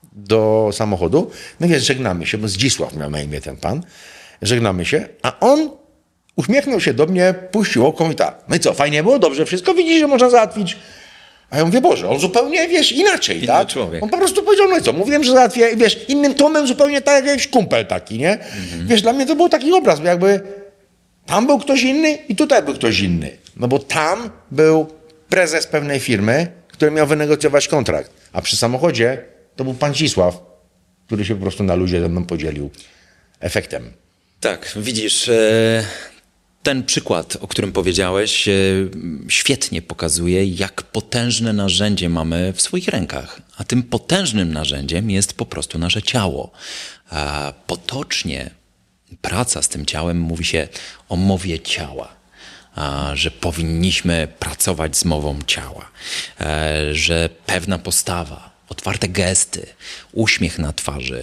no więc żegnamy się, bo Zdzisław miał na imię ten pan, żegnamy się, a on uśmiechnął się do mnie, puścił oko i tak. No i co, fajnie było? Dobrze, wszystko widzisz, że można załatwić? A ja mówię, Boże, on zupełnie, inaczej, inny tak? człowiek. On po prostu powiedział, no i co, mówiłem, że załatwię, innym tonem zupełnie tak jak jakiś kumpel taki, nie? Dla mnie to był taki obraz, bo jakby tam był ktoś inny i tutaj był ktoś inny. No bo tam był prezes pewnej firmy, który miał wynegocjować kontrakt, a przy samochodzie to był pan Zdzisław, który się po prostu na luzie ze mną podzielił efektem. Tak, widzisz, ten przykład, o którym powiedziałeś, świetnie pokazuje, jak potężne narzędzie mamy w swoich rękach. A tym potężnym narzędziem jest po prostu nasze ciało. A potocznie praca z tym ciałem mówi się o mowie ciała. Że powinniśmy pracować z mową ciała. Że pewna postawa, otwarte gesty, uśmiech na twarzy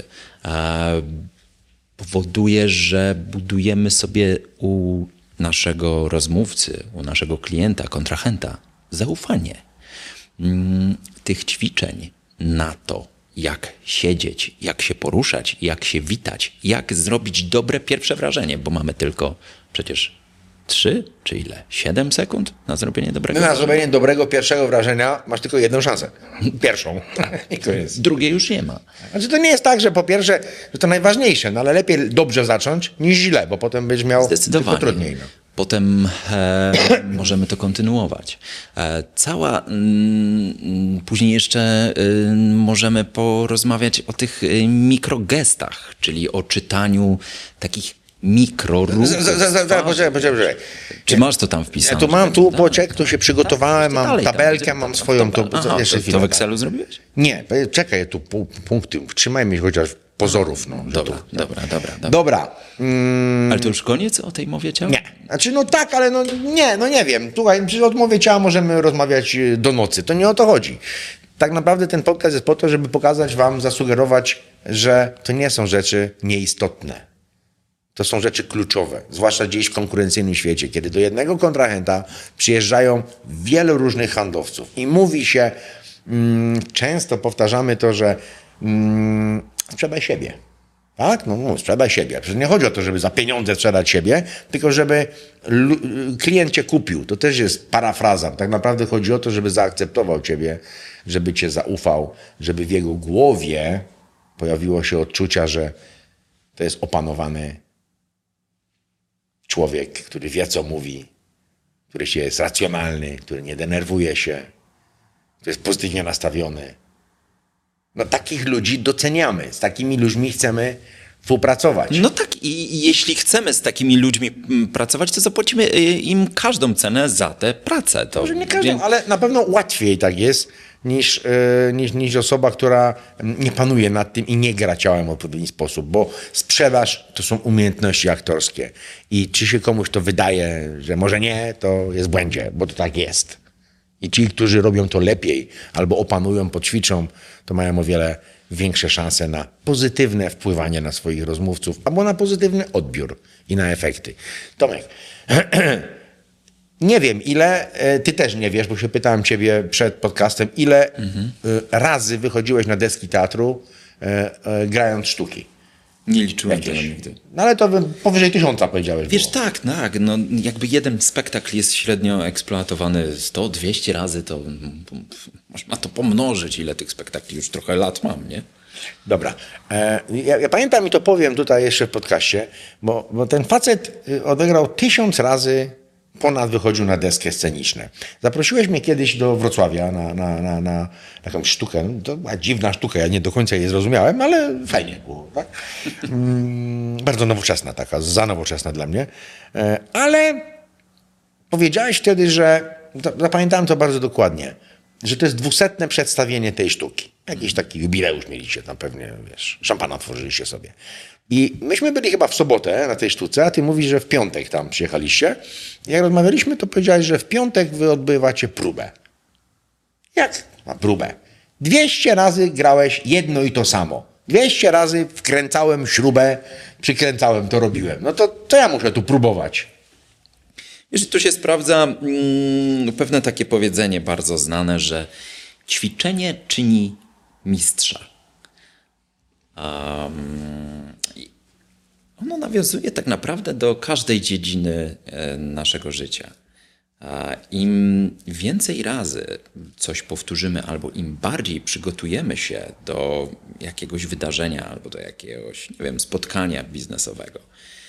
powoduje, że budujemy sobie u naszego rozmówcy, u naszego klienta, kontrahenta zaufanie. Tych ćwiczeń na to, jak siedzieć, jak się poruszać, jak się witać, jak zrobić dobre pierwsze wrażenie, bo mamy tylko przecież 3 czy ile? 7 sekund na zrobienie dobrego wrażenia? Na zrobienie dobrego pierwszego wrażenia masz tylko jedną szansę. Pierwszą. I koniec. Drugiej już nie ma. Znaczy to nie jest tak, że po pierwsze, że to najważniejsze, no ale lepiej dobrze zacząć niż źle, bo potem będziesz miał tylko trudniej. No. Potem możemy to kontynuować. Później jeszcze możemy porozmawiać o tych mikrogestach, czyli o czytaniu takich mikroruchów. Poczekaj. Czy masz to tam wpisane? Ja tu mam, tu się przygotowałem, mam tabelkę, mam swoją. To w Excelu zrobiłeś? Nie, czekaj, tu punkty, trzymajmy chociaż pozorów. No, Dobra. Ale to już koniec o tej mowie ciała? Nie. Znaczy, tak, ale nie wiem. Słuchaj, przy odmowie ciała możemy rozmawiać do nocy. To nie o to chodzi. Tak naprawdę ten podcast jest po to, żeby pokazać wam, zasugerować, że to nie są rzeczy nieistotne. To są rzeczy kluczowe, zwłaszcza dziś w konkurencyjnym świecie, kiedy do jednego kontrahenta przyjeżdżają wielu różnych handlowców i mówi się, często powtarzamy to, że sprzedaj siebie. Tak? Sprzedaj siebie. Przecież nie chodzi o to, żeby za pieniądze sprzedać siebie, tylko żeby klient cię kupił. To też jest parafraza. Tak naprawdę chodzi o to, żeby zaakceptował ciebie, żeby cię zaufał, żeby w jego głowie pojawiło się odczucia, że to jest opanowany człowiek, który wie, co mówi, który jest racjonalny, który nie denerwuje się, który jest pozytywnie nastawiony. No takich ludzi doceniamy, z takimi ludźmi chcemy współpracować. No tak, i jeśli chcemy z takimi ludźmi pracować, to zapłacimy im każdą cenę za tę pracę. To Może nie każdą, ale na pewno łatwiej tak jest niż osoba, która nie panuje nad tym i nie gra ciałem w odpowiedni sposób, bo sprzedaż to są umiejętności aktorskie i czy się komuś to wydaje, że może nie, to jest w błędzie, bo to tak jest. I ci, którzy robią to lepiej albo opanują, poćwiczą, to mają o wiele większe szanse na pozytywne wpływanie na swoich rozmówców albo na pozytywny odbiór i na efekty. Tomek, nie wiem ile, ty też nie wiesz, bo się pytałem ciebie przed podcastem, ile razy wychodziłeś na deski teatru grając sztuki. nie liczyłem Jakieś. tego nigdy. No ale to powyżej 1000 powiedziałeś. Wiesz, było. tak, no jakby jeden spektakl jest średnio eksploatowany 100-200 razy, to można to pomnożyć, ile tych spektakli już trochę lat mam, nie? Dobra. Ja pamiętam i to powiem tutaj jeszcze w podcaście, bo ten facet odegrał 1000 razy ponad wychodził na deskę sceniczną. Zaprosiłeś mnie kiedyś do Wrocławia na jakąś sztukę. To była dziwna sztuka, ja nie do końca jej zrozumiałem, ale fajnie było. Tak? Bardzo nowoczesna taka, za nowoczesna dla mnie. Ale powiedziałeś wtedy, że, zapamiętałem to bardzo dokładnie, że to jest 200. przedstawienie tej sztuki. Jakiś taki jubileusz mieliście tam pewnie, wiesz, szampana tworzyliście sobie. I myśmy byli chyba w sobotę na tej sztuce, a ty mówisz, że w piątek tam przyjechaliście. Jak rozmawialiśmy, to powiedziałeś, że w piątek wy odbywacie próbę. Jak na próbę? 200 razy grałeś jedno i to samo. 200 razy wkręcałem śrubę, przykręcałem, to robiłem. No to ja muszę tu próbować. Wiesz, tu się sprawdza pewne takie powiedzenie bardzo znane, że ćwiczenie czyni mistrza. Ono nawiązuje tak naprawdę do każdej dziedziny naszego życia. Im więcej razy coś powtórzymy, albo im bardziej przygotujemy się do jakiegoś wydarzenia, albo do jakiegoś, nie wiem, spotkania biznesowego,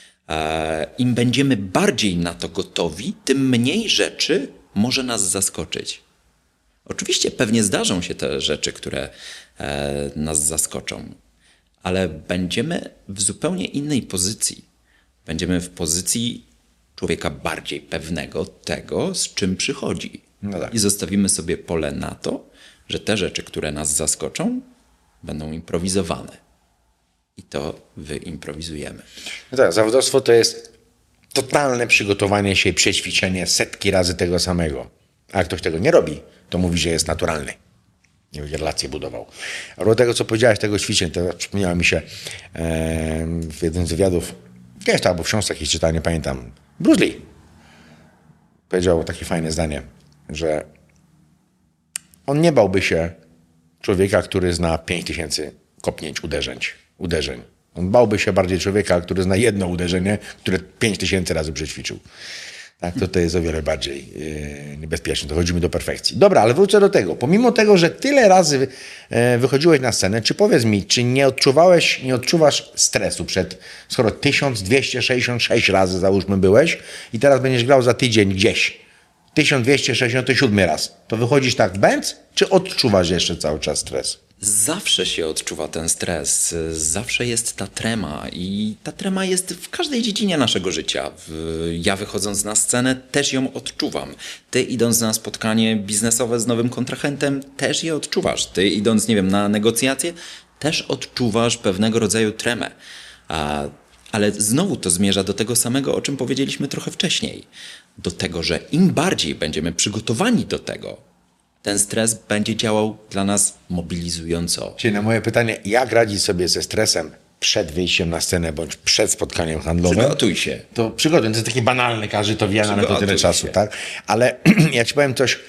im będziemy bardziej na to gotowi, tym mniej rzeczy może nas zaskoczyć. Oczywiście pewnie zdarzą się te rzeczy, które nas zaskoczą, ale będziemy w zupełnie innej pozycji. Będziemy w pozycji człowieka bardziej pewnego tego, z czym przychodzi. No tak. I zostawimy sobie pole na to, że te rzeczy, które nas zaskoczą, będą improwizowane. I to wyimprowizujemy. No tak, zawodowstwo to jest totalne przygotowanie się i przećwiczenie setki razy tego samego. A jak ktoś tego nie robi, to mówi, że jest naturalny. Nie będzie relacje budował. A do tego, co powiedziałeś, tego ćwiczeń, to przypomniało mi się w jednym z wywiadów, kiedyś to albo w książkach ich czytałem, nie pamiętam, Bruce Lee powiedział takie fajne zdanie, że on nie bałby się człowieka, który zna 5000 kopnięć, uderzeń. On bałby się bardziej człowieka, który zna jedno uderzenie, które 5000 razy przećwiczył. Tak, to jest o wiele bardziej niebezpieczne. Dochodzimy do perfekcji. Dobra, ale wrócę do tego. Pomimo tego, że tyle razy wychodziłeś na scenę, czy powiedz mi, czy nie odczuwasz stresu skoro 1266 razy załóżmy byłeś i teraz będziesz grał za tydzień gdzieś 1267 raz, to wychodzisz tak bęc, czy odczuwasz jeszcze cały czas stres? Zawsze się odczuwa ten stres, zawsze jest ta trema i ta trema jest w każdej dziedzinie naszego życia. Ja wychodząc na scenę też ją odczuwam. Ty idąc na spotkanie biznesowe z nowym kontrahentem też je odczuwasz. Ty idąc, nie wiem, na negocjacje też odczuwasz pewnego rodzaju tremę. Ale znowu to zmierza do tego samego, o czym powiedzieliśmy trochę wcześniej. Do tego, że im bardziej będziemy przygotowani do tego, ten stres będzie działał dla nas mobilizująco. Czyli na moje pytanie, jak radzić sobie ze stresem przed wyjściem na scenę bądź przed spotkaniem handlowym? Przygotuj się. To przygotuj, to jest takie banalne, każdy to wie, ale to tyle czasu, się. tak? Ale ja ci powiem coś...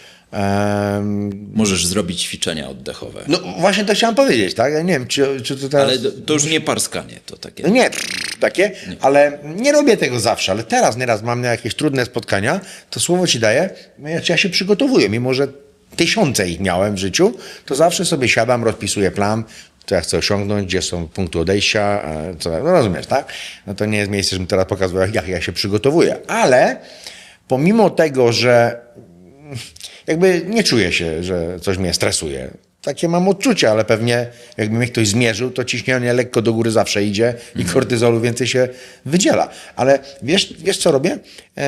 Możesz zrobić ćwiczenia oddechowe. No właśnie to chciałem powiedzieć, tak? Ja nie wiem, czy to teraz... Ale to już nie parskanie, to takie. No nie, takie, ale nie robię tego zawsze, ale teraz nieraz mam jakieś trudne spotkania, to słowo ci daję, ja się przygotowuję, mimo że 1000 ich miałem w życiu, to zawsze sobie siadam, rozpisuję plan, co ja chcę osiągnąć, gdzie są punkty odejścia, no rozumiesz, tak? No to nie jest miejsce, żebym teraz pokazywał, jak ja się przygotowuję. Ale pomimo tego, że jakby nie czuję się, że coś mnie stresuje. Takie mam odczucie, ale pewnie jakby mnie ktoś zmierzył, to ciśnienie lekko do góry zawsze idzie i kortyzolu więcej się wydziela. Ale wiesz co robię?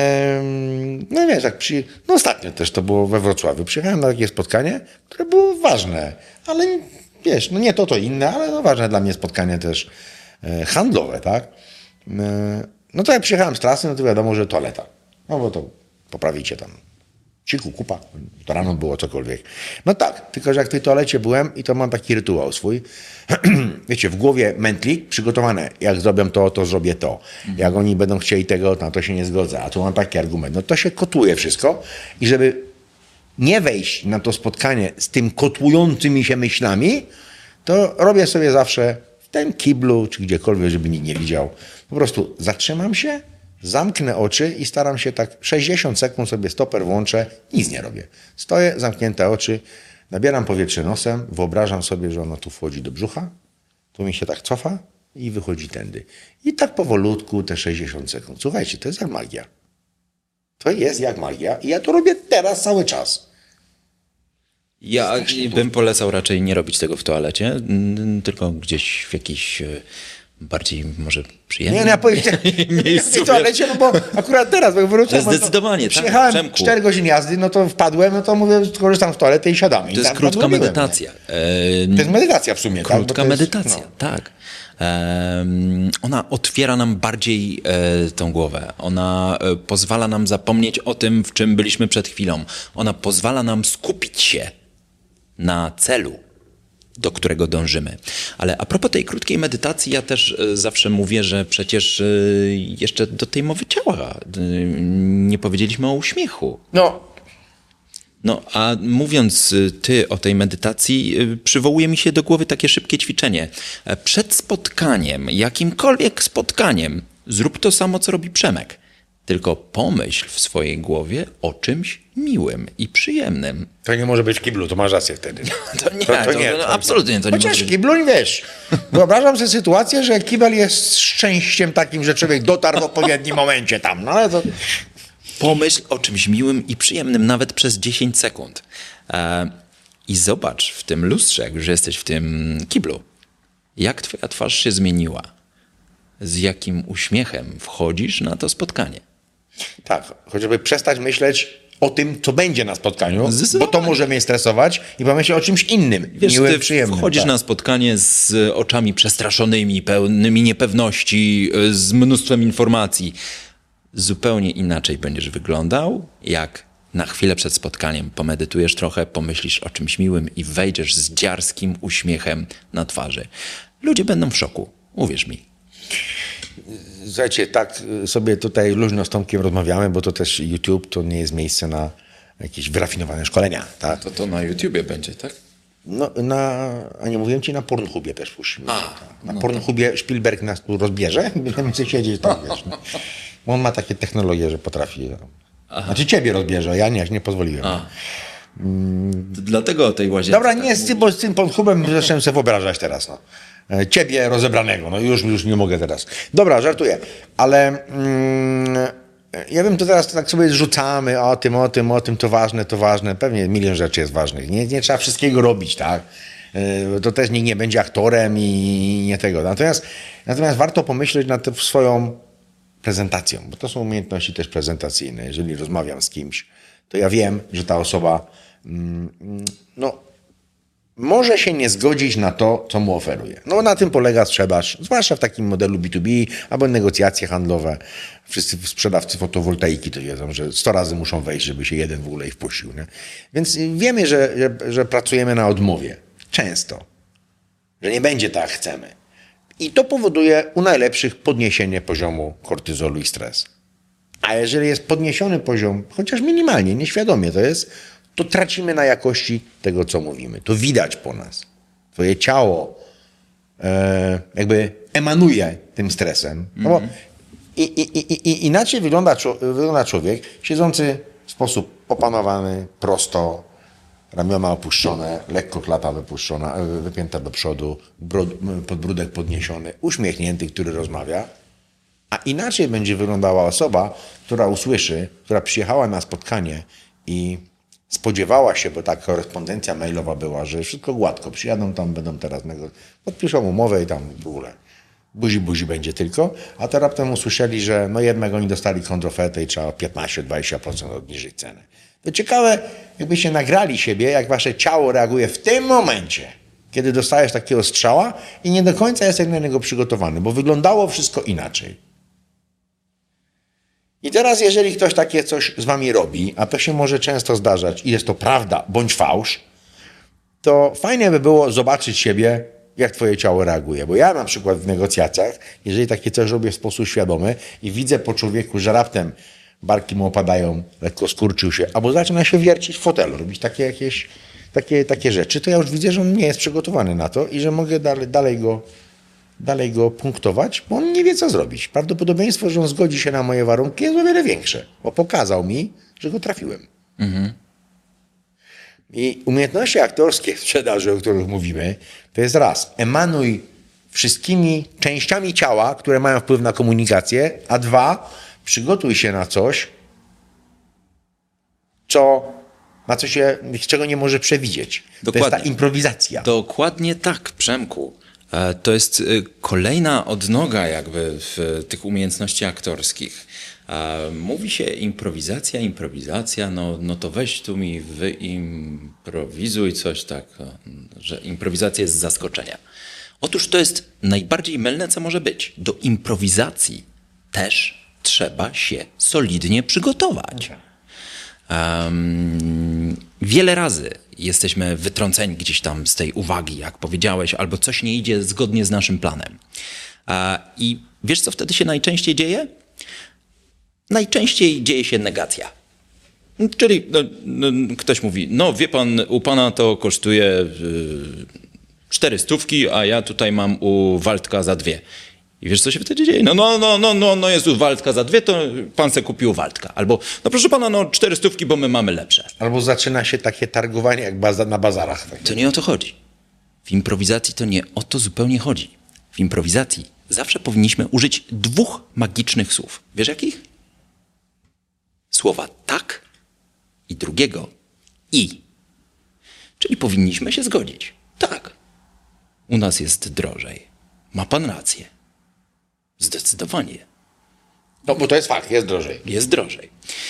No wiesz, no ostatnio też to było we Wrocławiu. Przyjechałem na takie spotkanie, które było ważne, ale wiesz, no nie to inne, ale no ważne dla mnie spotkanie też handlowe, tak? No to jak przyjechałem z trasy, no to wiadomo, że toaleta. No bo to poprawicie tam. Ciku, kupa, to rano było cokolwiek. No tak, tylko że jak w tej toalecie byłem i to mam taki rytuał swój, wiecie, w głowie mętlik przygotowane, jak zrobią to zrobię to. Jak oni będą chcieli tego, na to się nie zgodzę, a tu mam taki argument. No to się kotłuje wszystko i żeby nie wejść na to spotkanie z tym kotłującymi się myślami, to robię sobie zawsze w tym kiblu, czy gdziekolwiek, żeby nikt nie widział. Po prostu zatrzymam się, zamknę oczy i staram się tak 60 sekund sobie stoper włączę, nic nie robię. Stoję, zamknięte oczy, nabieram powietrze nosem, wyobrażam sobie, że ono tu wchodzi do brzucha, tu mi się tak cofa i wychodzi tędy. I tak powolutku te 60 sekund. Słuchajcie, to jest jak magia. To jest jak magia i ja to robię teraz cały czas. Ja bym polecał raczej nie robić tego w toalecie, tylko gdzieś w jakiś bardziej może przyjemny. Nie, ja powiedziałem w toalecie, no bo akurat teraz, jak wrócę, zdecydowanie, przyjechałem tak, 4 godziny jazdy, no to wpadłem, no to mówię, korzystam w toaletę i siadamy. To jest krótka medytacja. To jest medytacja w sumie. Krótka tak? medytacja, no. tak. Ona otwiera nam bardziej tą głowę. Ona pozwala nam zapomnieć o tym, w czym byliśmy przed chwilą. Ona pozwala nam skupić się na celu, do którego dążymy. Ale a propos tej krótkiej medytacji, ja też zawsze mówię, że przecież jeszcze do tej mowy ciała nie powiedzieliśmy o uśmiechu. No, a mówiąc ty o tej medytacji, przywołuje mi się do głowy takie szybkie ćwiczenie. Przed spotkaniem, jakimkolwiek spotkaniem, zrób to samo, co robi Przemek. Tylko pomyśl w swojej głowie o czymś miłym i przyjemnym. To nie może być w kiblu, to masz rację wtedy. To nie, absolutnie to nie może Chociaż być. w kiblu nie wiesz. Wyobrażam sobie sytuację, że kibel jest szczęściem takim, że człowiek dotarł w odpowiednim momencie tam. No ale to... Pomyśl o czymś miłym i przyjemnym nawet przez 10 sekund. I zobacz w tym lustrze, jak już jesteś w tym kiblu, jak twoja twarz się zmieniła. Z jakim uśmiechem wchodzisz na to spotkanie. Tak, chociażby przestać myśleć o tym, co będzie na spotkaniu, bo to może mnie stresować i pomyśleć o czymś innym, Wiesz, miłym, ty przyjemnym. wchodzisz tak. na spotkanie z oczami przestraszonymi, pełnymi niepewności, z mnóstwem informacji. Zupełnie inaczej będziesz wyglądał, jak na chwilę przed spotkaniem pomedytujesz trochę, pomyślisz o czymś miłym i wejdziesz z dziarskim uśmiechem na twarzy. Ludzie będą w szoku, uwierz mi. Słuchajcie, tak sobie tutaj luźno z Tomkiem rozmawiamy, bo to też YouTube to nie jest miejsce na jakieś wyrafinowane szkolenia. Tak? To na YouTubie będzie, tak? No, a nie mówiłem ci, na Pornhubie też puścimy. Na Pornhubie Spielberg nas tu rozbierze, będziemy sobie siedzieć tam, wiesz. No. Bo on ma takie technologie, że potrafi. Znaczy ciebie rozbierze, a ja nie pozwoliłem. Dlatego o tej łazience. Dobra, nie, z tym Pornhubem zacząłem sobie wyobrażać teraz, no. Ciebie rozebranego, no już nie mogę teraz. Dobra, żartuję, ale ja wiem, to teraz tak sobie zrzucamy o tym, to ważne, pewnie milion rzeczy jest ważnych, nie trzeba wszystkiego robić, tak? To też nikt nie będzie aktorem i nie tego. Natomiast warto pomyśleć nad swoją prezentacją, bo to są umiejętności też prezentacyjne. Jeżeli rozmawiam z kimś, to ja wiem, że ta osoba może się nie zgodzić na to, co mu oferuje. No na tym polega sprzedaż, zwłaszcza w takim modelu B2B albo negocjacje handlowe. Wszyscy sprzedawcy fotowoltaiki to wiedzą, że 100 razy muszą wejść, żeby się jeden w ogóle ich wpuścił. Nie? Więc wiemy, że pracujemy na odmowie. Często. Że nie będzie tak, jak chcemy. I to powoduje u najlepszych podniesienie poziomu kortyzolu i stres. A jeżeli jest podniesiony poziom, chociaż minimalnie, nieświadomie to jest, to tracimy na jakości tego, co mówimy. To widać po nas. Twoje ciało jakby emanuje tym stresem. No bo inaczej wygląda człowiek siedzący w sposób opanowany, prosto, ramiona opuszczone, lekko klata wypuszczona, wypięta do przodu, podbródek podniesiony, uśmiechnięty, który rozmawia. A inaczej będzie wyglądała osoba, która usłyszy, która przyjechała na spotkanie i spodziewała się, bo ta korespondencja mailowa była, że wszystko gładko, przyjadą tam, będą teraz podpiszą umowę i tam w ogóle buzi będzie tylko, a to raptem usłyszeli, że no jednak oni dostali kontrofetę i trzeba 15-20% obniżyć cenę. To ciekawe, jakbyście nagrali siebie, jak wasze ciało reaguje w tym momencie, kiedy dostajesz takiego strzała i nie do końca jesteś na niego przygotowany, bo wyglądało wszystko inaczej. I teraz, jeżeli ktoś takie coś z wami robi, a to się może często zdarzać i jest to prawda bądź fałsz, to fajnie by było zobaczyć siebie, jak twoje ciało reaguje. Bo ja na przykład w negocjacjach, jeżeli takie coś robię w sposób świadomy i widzę po człowieku, że raptem barki mu opadają, lekko skurczył się, albo zaczyna się wiercić w fotelu, robić takie jakieś takie rzeczy, to ja już widzę, że on nie jest przygotowany na to i że mogę dalej go punktować, bo on nie wie, co zrobić. Prawdopodobieństwo, że on zgodzi się na moje warunki jest o wiele większe, bo pokazał mi, że go trafiłem. I umiejętności aktorskie w sprzedaży, o których mówimy, to jest raz, emanuj wszystkimi częściami ciała, które mają wpływ na komunikację, a dwa, przygotuj się na coś, czego nie może przewidzieć. Dokładnie. To jest ta improwizacja. Dokładnie tak, Przemku. To jest kolejna odnoga jakby w tych umiejętności aktorskich. Mówi się improwizacja, no to weź tu mi wyimprowizuj coś tak, że improwizacja jest z zaskoczenia. Otóż to jest najbardziej mylne, co może być. Do improwizacji też trzeba się solidnie przygotować. Wiele razy jesteśmy wytrąceni gdzieś tam z tej uwagi, jak powiedziałeś, albo coś nie idzie zgodnie z naszym planem. I wiesz, co wtedy się najczęściej dzieje? Najczęściej dzieje się negacja. Czyli ktoś mówi, no wie pan, u pana to kosztuje 400, a ja tutaj mam u Waldka za 2. I wiesz, co się wtedy dzieje? No jest u Waldka za 2, to pan se kupił Waldka. Albo, no proszę pana, 400, bo my mamy lepsze. Albo zaczyna się takie targowanie jak na bazarach. To nie o to chodzi. W improwizacji to nie o to zupełnie chodzi. W improwizacji zawsze powinniśmy użyć 2 magicznych słów. Wiesz jakich? Słowa tak i drugiego i. Czyli powinniśmy się zgodzić. Tak. U nas jest drożej. Ma pan rację. Zdecydowanie. No bo to jest fakt, jest drożej. Jest drożej.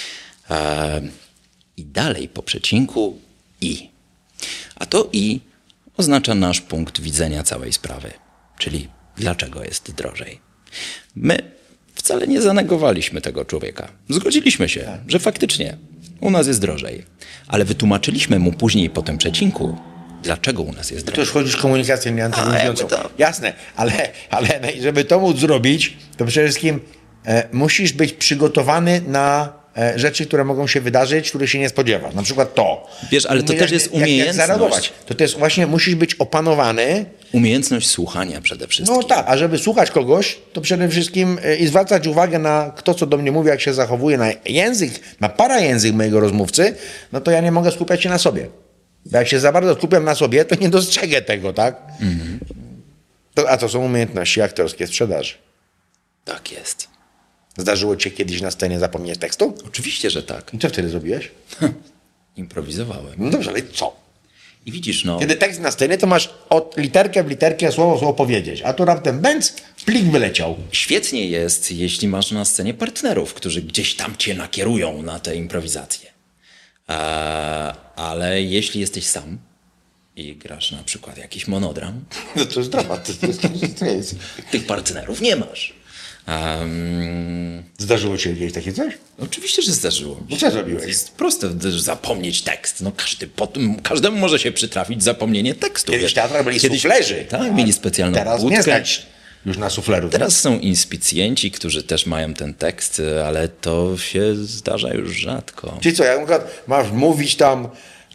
I dalej po przecinku i. A to i oznacza nasz punkt widzenia całej sprawy. Czyli dlaczego jest drożej. My wcale nie zanegowaliśmy tego człowieka. Zgodziliśmy się, że faktycznie u nas jest drożej. Ale wytłumaczyliśmy mu później po tym przecinku, dlaczego u nas jest drożej. To już chodzi o komunikację nieantywizującą. Jasne, ale żeby to móc zrobić, to przede wszystkim musisz być przygotowany na rzeczy, które mogą się wydarzyć, które się nie spodziewasz. Na przykład to. Wiesz, ale to też jest umiejętność. Jak zareagować. To jest właśnie, musisz być opanowany. Umiejętność słuchania przede wszystkim. No tak, a żeby słuchać kogoś, to przede wszystkim i zwracać uwagę na kto, co do mnie mówi, jak się zachowuje, na język, na parajęzyk mojego rozmówcy, no to ja nie mogę skupiać się na sobie. Bo jak się za bardzo skupiam na sobie, to nie dostrzegę tego, tak? A to są umiejętności aktorskie sprzedaży. Tak jest. Zdarzyło ci się kiedyś na scenie zapomnieć tekstu? Oczywiście, że tak. I co wtedy zrobiłeś? Improwizowałem. No dobrze, ale co? I widzisz, no... Kiedy tekst na scenie, to masz od literkę w literkę, słowo w słowo powiedzieć. A tu raptem bęc, plik wyleciał. Świetnie jest, jeśli masz na scenie partnerów, którzy gdzieś tam cię nakierują na tę improwizację. Ale jeśli jesteś sam i grasz na przykład jakiś monodram, No to jest dramat. To jest. tych partnerów nie masz. Zdarzyło ci się kiedyś takie coś? Oczywiście, że zdarzyło mi No się. co zrobiłeś? Jest proste zapomnieć tekst. No każdemu może się przytrafić zapomnienie tekstu. Kiedyś w teatrach byli suflerzy. Tak, mieli specjalną Teraz budkę. nie znać już na suflerów. Teraz są inspicjenci, którzy też mają ten tekst, ale to się zdarza już rzadko. Czyli co, jak na przykład masz mówić tam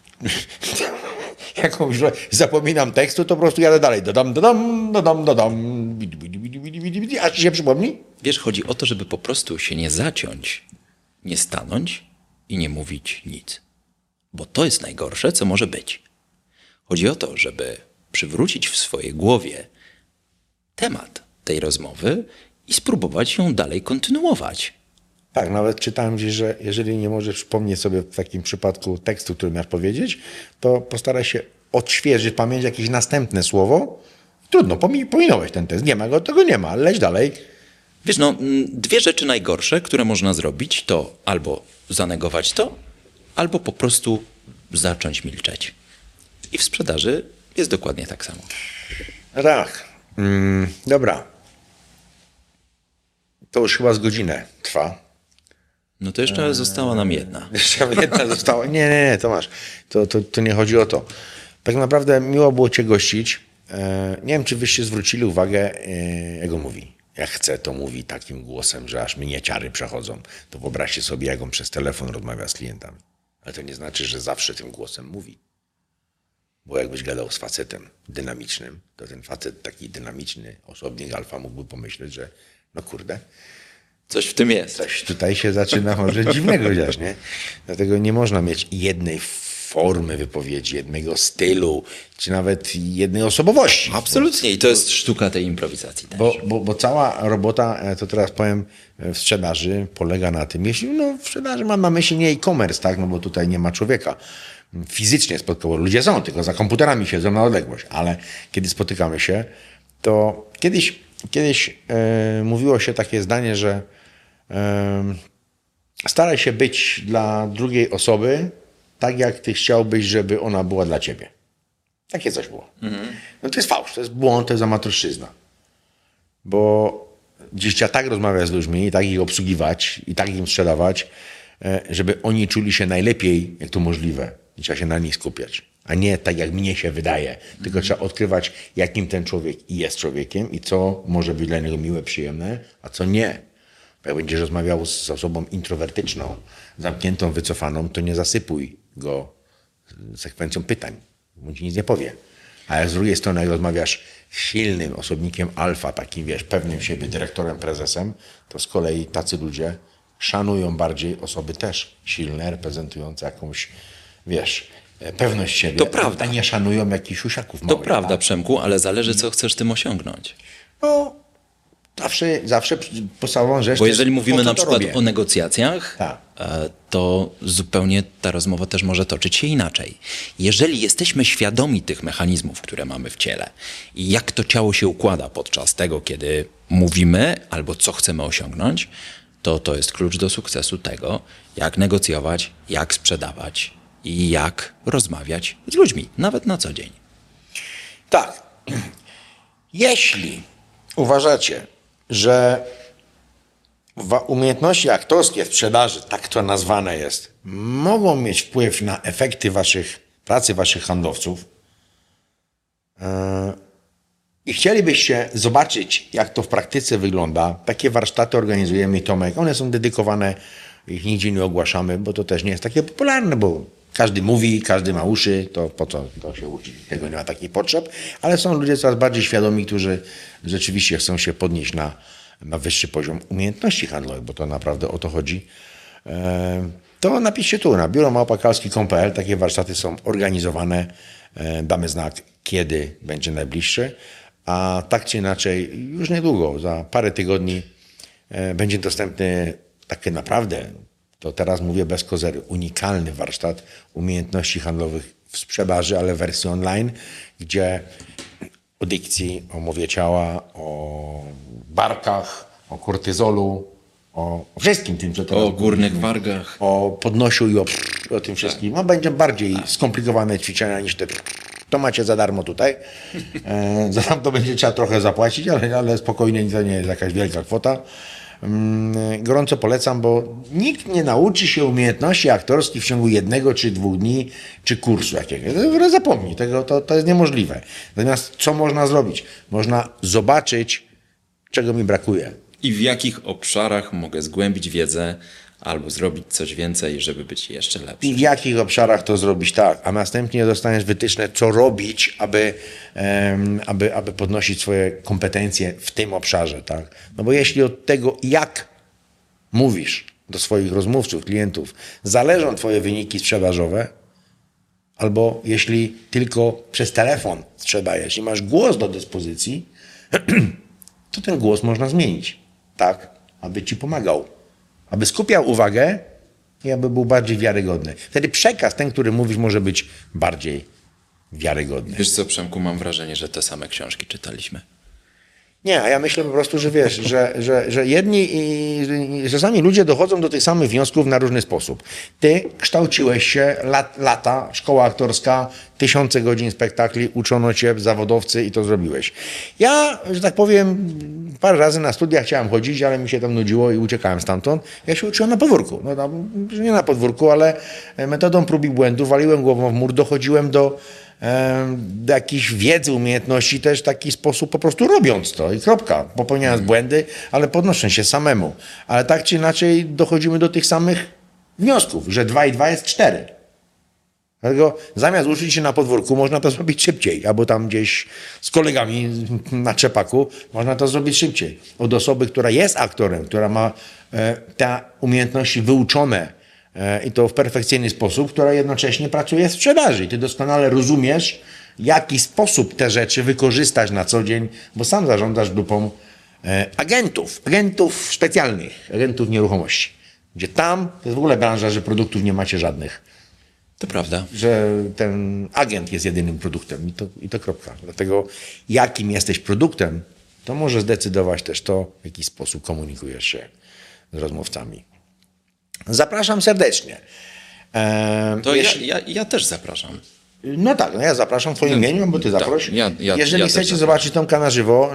jakąś, zapominam tekstu, to po prostu jadę dalej. Dodam. A ci się przypomni? Wiesz, chodzi o to, żeby po prostu się nie zaciąć, nie stanąć i nie mówić nic. Bo to jest najgorsze, co może być. Chodzi o to, żeby przywrócić w swojej głowie temat tej rozmowy i spróbować ją dalej kontynuować. Tak, nawet czytałem gdzieś, że jeżeli nie możesz przypomnieć sobie w takim przypadku tekstu, który miałeś powiedzieć, to postaraj się odświeżyć pamięć jakieś następne słowo. Trudno, pominąłeś ten tekst, nie ma go, tego nie ma, leć dalej. Wiesz, dwie rzeczy najgorsze, które można zrobić, to albo zanegować to, albo po prostu zacząć milczeć. I w sprzedaży jest dokładnie tak samo. Tak, dobra. To już chyba z godzinę trwa. No to jeszcze została nam jedna. Jeszcze jedna została. Nie, Tomasz. To nie chodzi o to. Tak naprawdę miło było cię gościć. Nie wiem, czy wyście zwrócili uwagę, jak on mówi. Jak chce, to mówi takim głosem, że aż mnie ciary przechodzą. To wyobraźcie sobie, jak on przez telefon rozmawia z klientami. Ale to nie znaczy, że zawsze tym głosem mówi. Bo jakbyś gadał z facetem dynamicznym, to ten facet, taki dynamiczny osobnik alfa, mógłby pomyśleć, że no kurde, Coś w tym jest. coś tutaj się zaczyna może dziwnego dziać, nie? Dlatego nie można mieć jednej formy wypowiedzi, jednego stylu, czy nawet jednej osobowości. Absolutnie. I to jest sztuka tej improwizacji też. Bo cała robota, to teraz powiem, w sprzedaży polega na tym, jeśli w sprzedaży mam na myśli nie e-commerce, tak, no bo tutaj nie ma człowieka fizycznie spotkało. Ludzie są, tylko za komputerami siedzą na odległość, ale kiedy spotykamy się, to kiedyś mówiło się takie zdanie, że staraj się być dla drugiej osoby tak, jak ty chciałbyś, żeby ona była dla ciebie. Takie coś było. No to jest fałsz, to jest błąd, to jest amatorszczyzna. Bo dziś trzeba tak rozmawiać z ludźmi, i tak ich obsługiwać, i tak im sprzedawać, żeby oni czuli się najlepiej, jak to możliwe. I trzeba się na nich skupiać. A nie tak, jak mnie się wydaje. Tylko trzeba odkrywać, jakim ten człowiek jest człowiekiem i co może być dla niego miłe, przyjemne, a co nie. Bo jak będziesz rozmawiał z osobą introwertyczną, zamkniętą, wycofaną, to nie zasypuj go sekwencją pytań. Bo ci nic nie powie. A jak z drugiej strony, jak rozmawiasz z silnym osobnikiem alfa, takim, wiesz, pewnym siebie dyrektorem, prezesem, to z kolei tacy ludzie szanują bardziej osoby też silne, reprezentujące jakąś, wiesz, pewność siebie. To prawda. A nie szanują jakichś siusiaków małych. To prawda, tak? Przemku, ale zależy, co chcesz tym osiągnąć. No, zawsze podstawową rzecz. Bo jeżeli mówimy na to przykład robię. o negocjacjach, Tak. to zupełnie ta rozmowa też może toczyć się inaczej. Jeżeli jesteśmy świadomi tych mechanizmów, które mamy w ciele i jak to ciało się układa podczas tego, kiedy mówimy albo co chcemy osiągnąć, to jest klucz do sukcesu tego, jak negocjować, jak sprzedawać i jak rozmawiać z ludźmi, nawet na co dzień. Tak. Jeśli uważacie, że umiejętności aktorskie w sprzedaży, tak to nazwane jest, mogą mieć wpływ na efekty pracy waszych handlowców i chcielibyście zobaczyć, jak to w praktyce wygląda, takie warsztaty organizujemy, Tomek, one są dedykowane, ich nigdzie nie ogłaszamy, bo to też nie jest takie popularne, bo każdy mówi, każdy ma uszy, to po co to się uczyć? Tego nie ma takich potrzeb, ale są ludzie coraz bardziej świadomi, którzy rzeczywiście chcą się podnieść na wyższy poziom umiejętności handlowych, bo to naprawdę o to chodzi. To napiszcie tu na biuromałpakalski.pl, takie warsztaty są organizowane, damy znak, kiedy będzie najbliższy, a tak czy inaczej już niedługo, za parę tygodni będzie dostępny taki naprawdę, to teraz mówię bez kozery, unikalny warsztat umiejętności handlowych w sprzedaży, ale w wersji online, gdzie o dykcji, o mowie ciała, o barkach, o kortyzolu, o wszystkim tym, co teraz O górnych wargach. o podnosiu i o tym wszystkim. No, będzie bardziej skomplikowane ćwiczenia niż te. To macie za darmo tutaj. Za to będzie trzeba trochę zapłacić, ale spokojnie, to nie jest jakaś wielka kwota. Gorąco polecam, bo nikt nie nauczy się umiejętności aktorskich w ciągu 1 czy 2 dni, czy kursu jakiegoś. Zapomnij, to jest niemożliwe. Natomiast co można zrobić? Można zobaczyć, czego mi brakuje. I w jakich obszarach mogę zgłębić wiedzę albo zrobić coś więcej, żeby być jeszcze lepszy. I w jakich obszarach to zrobić tak, a następnie dostaniesz wytyczne, co robić, aby podnosić swoje kompetencje w tym obszarze. Tak? No bo jeśli od tego, jak mówisz do swoich rozmówców, klientów, zależą twoje wyniki sprzedażowe, Albo jeśli tylko przez telefon sprzedajesz i masz głos do dyspozycji, to ten głos można zmienić, tak, aby ci pomagał, aby skupiał uwagę i aby był bardziej wiarygodny. Wtedy przekaz, ten, który mówisz, może być bardziej wiarygodny. Wiesz co, Przemku, mam wrażenie, że te same książki czytaliśmy. Nie, a ja myślę po prostu, że wiesz, że jedni i czasami ludzie dochodzą do tych samych wniosków na różny sposób. Ty kształciłeś się lata, szkoła aktorska, tysiące godzin spektakli, uczono cię, zawodowcy i to zrobiłeś. Ja, że tak powiem, parę razy na studiach chciałem chodzić, ale mi się tam nudziło i uciekałem stamtąd. Ja się uczyłem na podwórku. No tam, nie na podwórku, ale metodą prób i błędów, waliłem głową w mur, dochodziłem do jakiejś wiedzy, umiejętności też w taki sposób po prostu robiąc to i kropka. Popełniając błędy, ale podnosząc się samemu. Ale tak czy inaczej dochodzimy do tych samych wniosków, że 2 i 2 jest 4. Dlatego zamiast uczyć się na podwórku, można to zrobić szybciej, albo tam gdzieś z kolegami na trzepaku, można to zrobić szybciej. Od osoby, która jest aktorem, która ma te umiejętności wyuczone i to w perfekcyjny sposób, która jednocześnie pracuje w sprzedaży. I ty doskonale rozumiesz, w jaki sposób te rzeczy wykorzystać na co dzień, bo sam zarządzasz grupą agentów specjalnych, agentów nieruchomości. Gdzie tam to jest w ogóle branża, że produktów nie macie żadnych. To prawda. Że ten agent jest jedynym produktem i to kropka. Dlatego jakim jesteś produktem, to może zdecydować też to, w jaki sposób komunikujesz się z rozmówcami. Zapraszam serdecznie. To ja też zapraszam. No tak, no ja zapraszam w twoim imieniu, bo ty zaproś. Jeżeli ja chcecie zobaczyć Tomka na żywo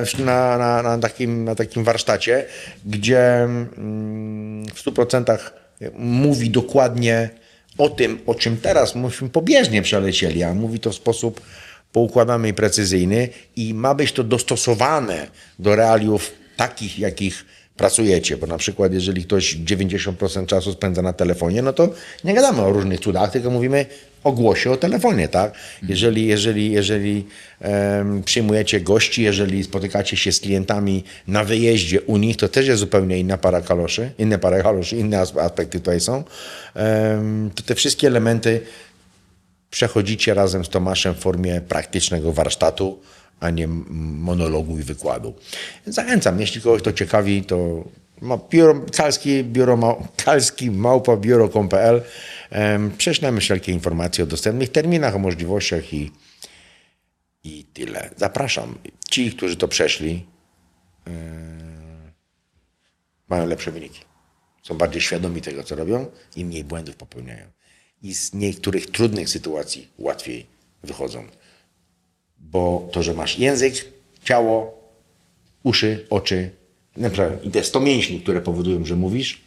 na takim warsztacie, gdzie w 100% mówi dokładnie o tym, o czym teraz myśmy pobieżnie przelecieli, a mówi to w sposób poukładany i precyzyjny i ma być to dostosowane do realiów takich, jakich pracujecie, bo na przykład jeżeli ktoś 90% czasu spędza na telefonie, no to nie gadamy o różnych cudach, tylko mówimy o głosie, o telefonie, tak? Jeżeli przyjmujecie gości, jeżeli spotykacie się z klientami na wyjeździe u nich, to też jest zupełnie inne para kaloszy, inne aspekty tutaj są, to te wszystkie elementy przechodzicie razem z Tomaszem w formie praktycznego warsztatu, a nie monologu i wykładu. Zachęcam, jeśli kogoś to ciekawi, to kalski@biuro.pl. Prześlemy wszelkie informacje o dostępnych terminach, o możliwościach i tyle. Zapraszam. Ci, którzy to przeszli, mają lepsze wyniki. Są bardziej świadomi tego, co robią i mniej błędów popełniają. I z niektórych trudnych sytuacji łatwiej wychodzą. Bo to, że masz język, ciało, uszy, oczy i te 100 mięśni, które powodują, że mówisz,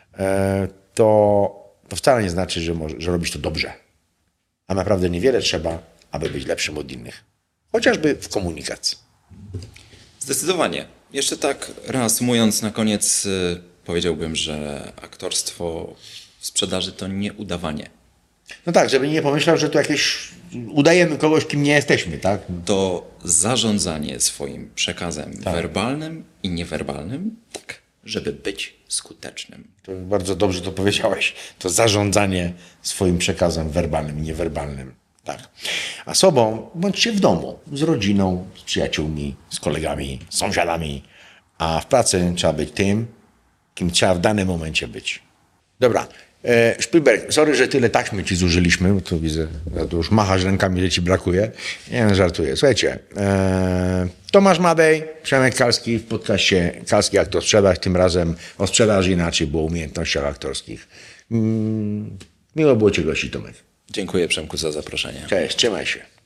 to wcale nie znaczy, że robisz to dobrze. A naprawdę niewiele trzeba, aby być lepszym od innych. Chociażby w komunikacji. Zdecydowanie. Jeszcze tak reasumując na koniec, powiedziałbym, że aktorstwo w sprzedaży to nie udawanie. No tak, żeby nie pomyślał, że to jakieś udajemy kogoś, kim nie jesteśmy, tak? To zarządzanie swoim przekazem werbalnym i niewerbalnym, tak, żeby być skutecznym. To bardzo dobrze to powiedziałeś. To zarządzanie swoim przekazem werbalnym i niewerbalnym. Tak. A sobą bądźcie w domu, z rodziną, z przyjaciółmi, z kolegami, z sąsiadami, a w pracy trzeba być tym, kim trzeba w danym momencie być. Dobra. Spielberg, sorry, że tyle taśmy ci zużyliśmy, bo to widzę, że tu już machasz rękami, że ci brakuje. Nie, żartuję. Słuchajcie, Tomasz Madej, Przemek Kalski w podcaście Kalski jak to sprzedać, tym razem o sprzedaży inaczej, bo o umiejętnościach aktorskich. Miło było cię gościć, Tomek. Dziękuję, Przemku, za zaproszenie. Cześć, trzymaj się.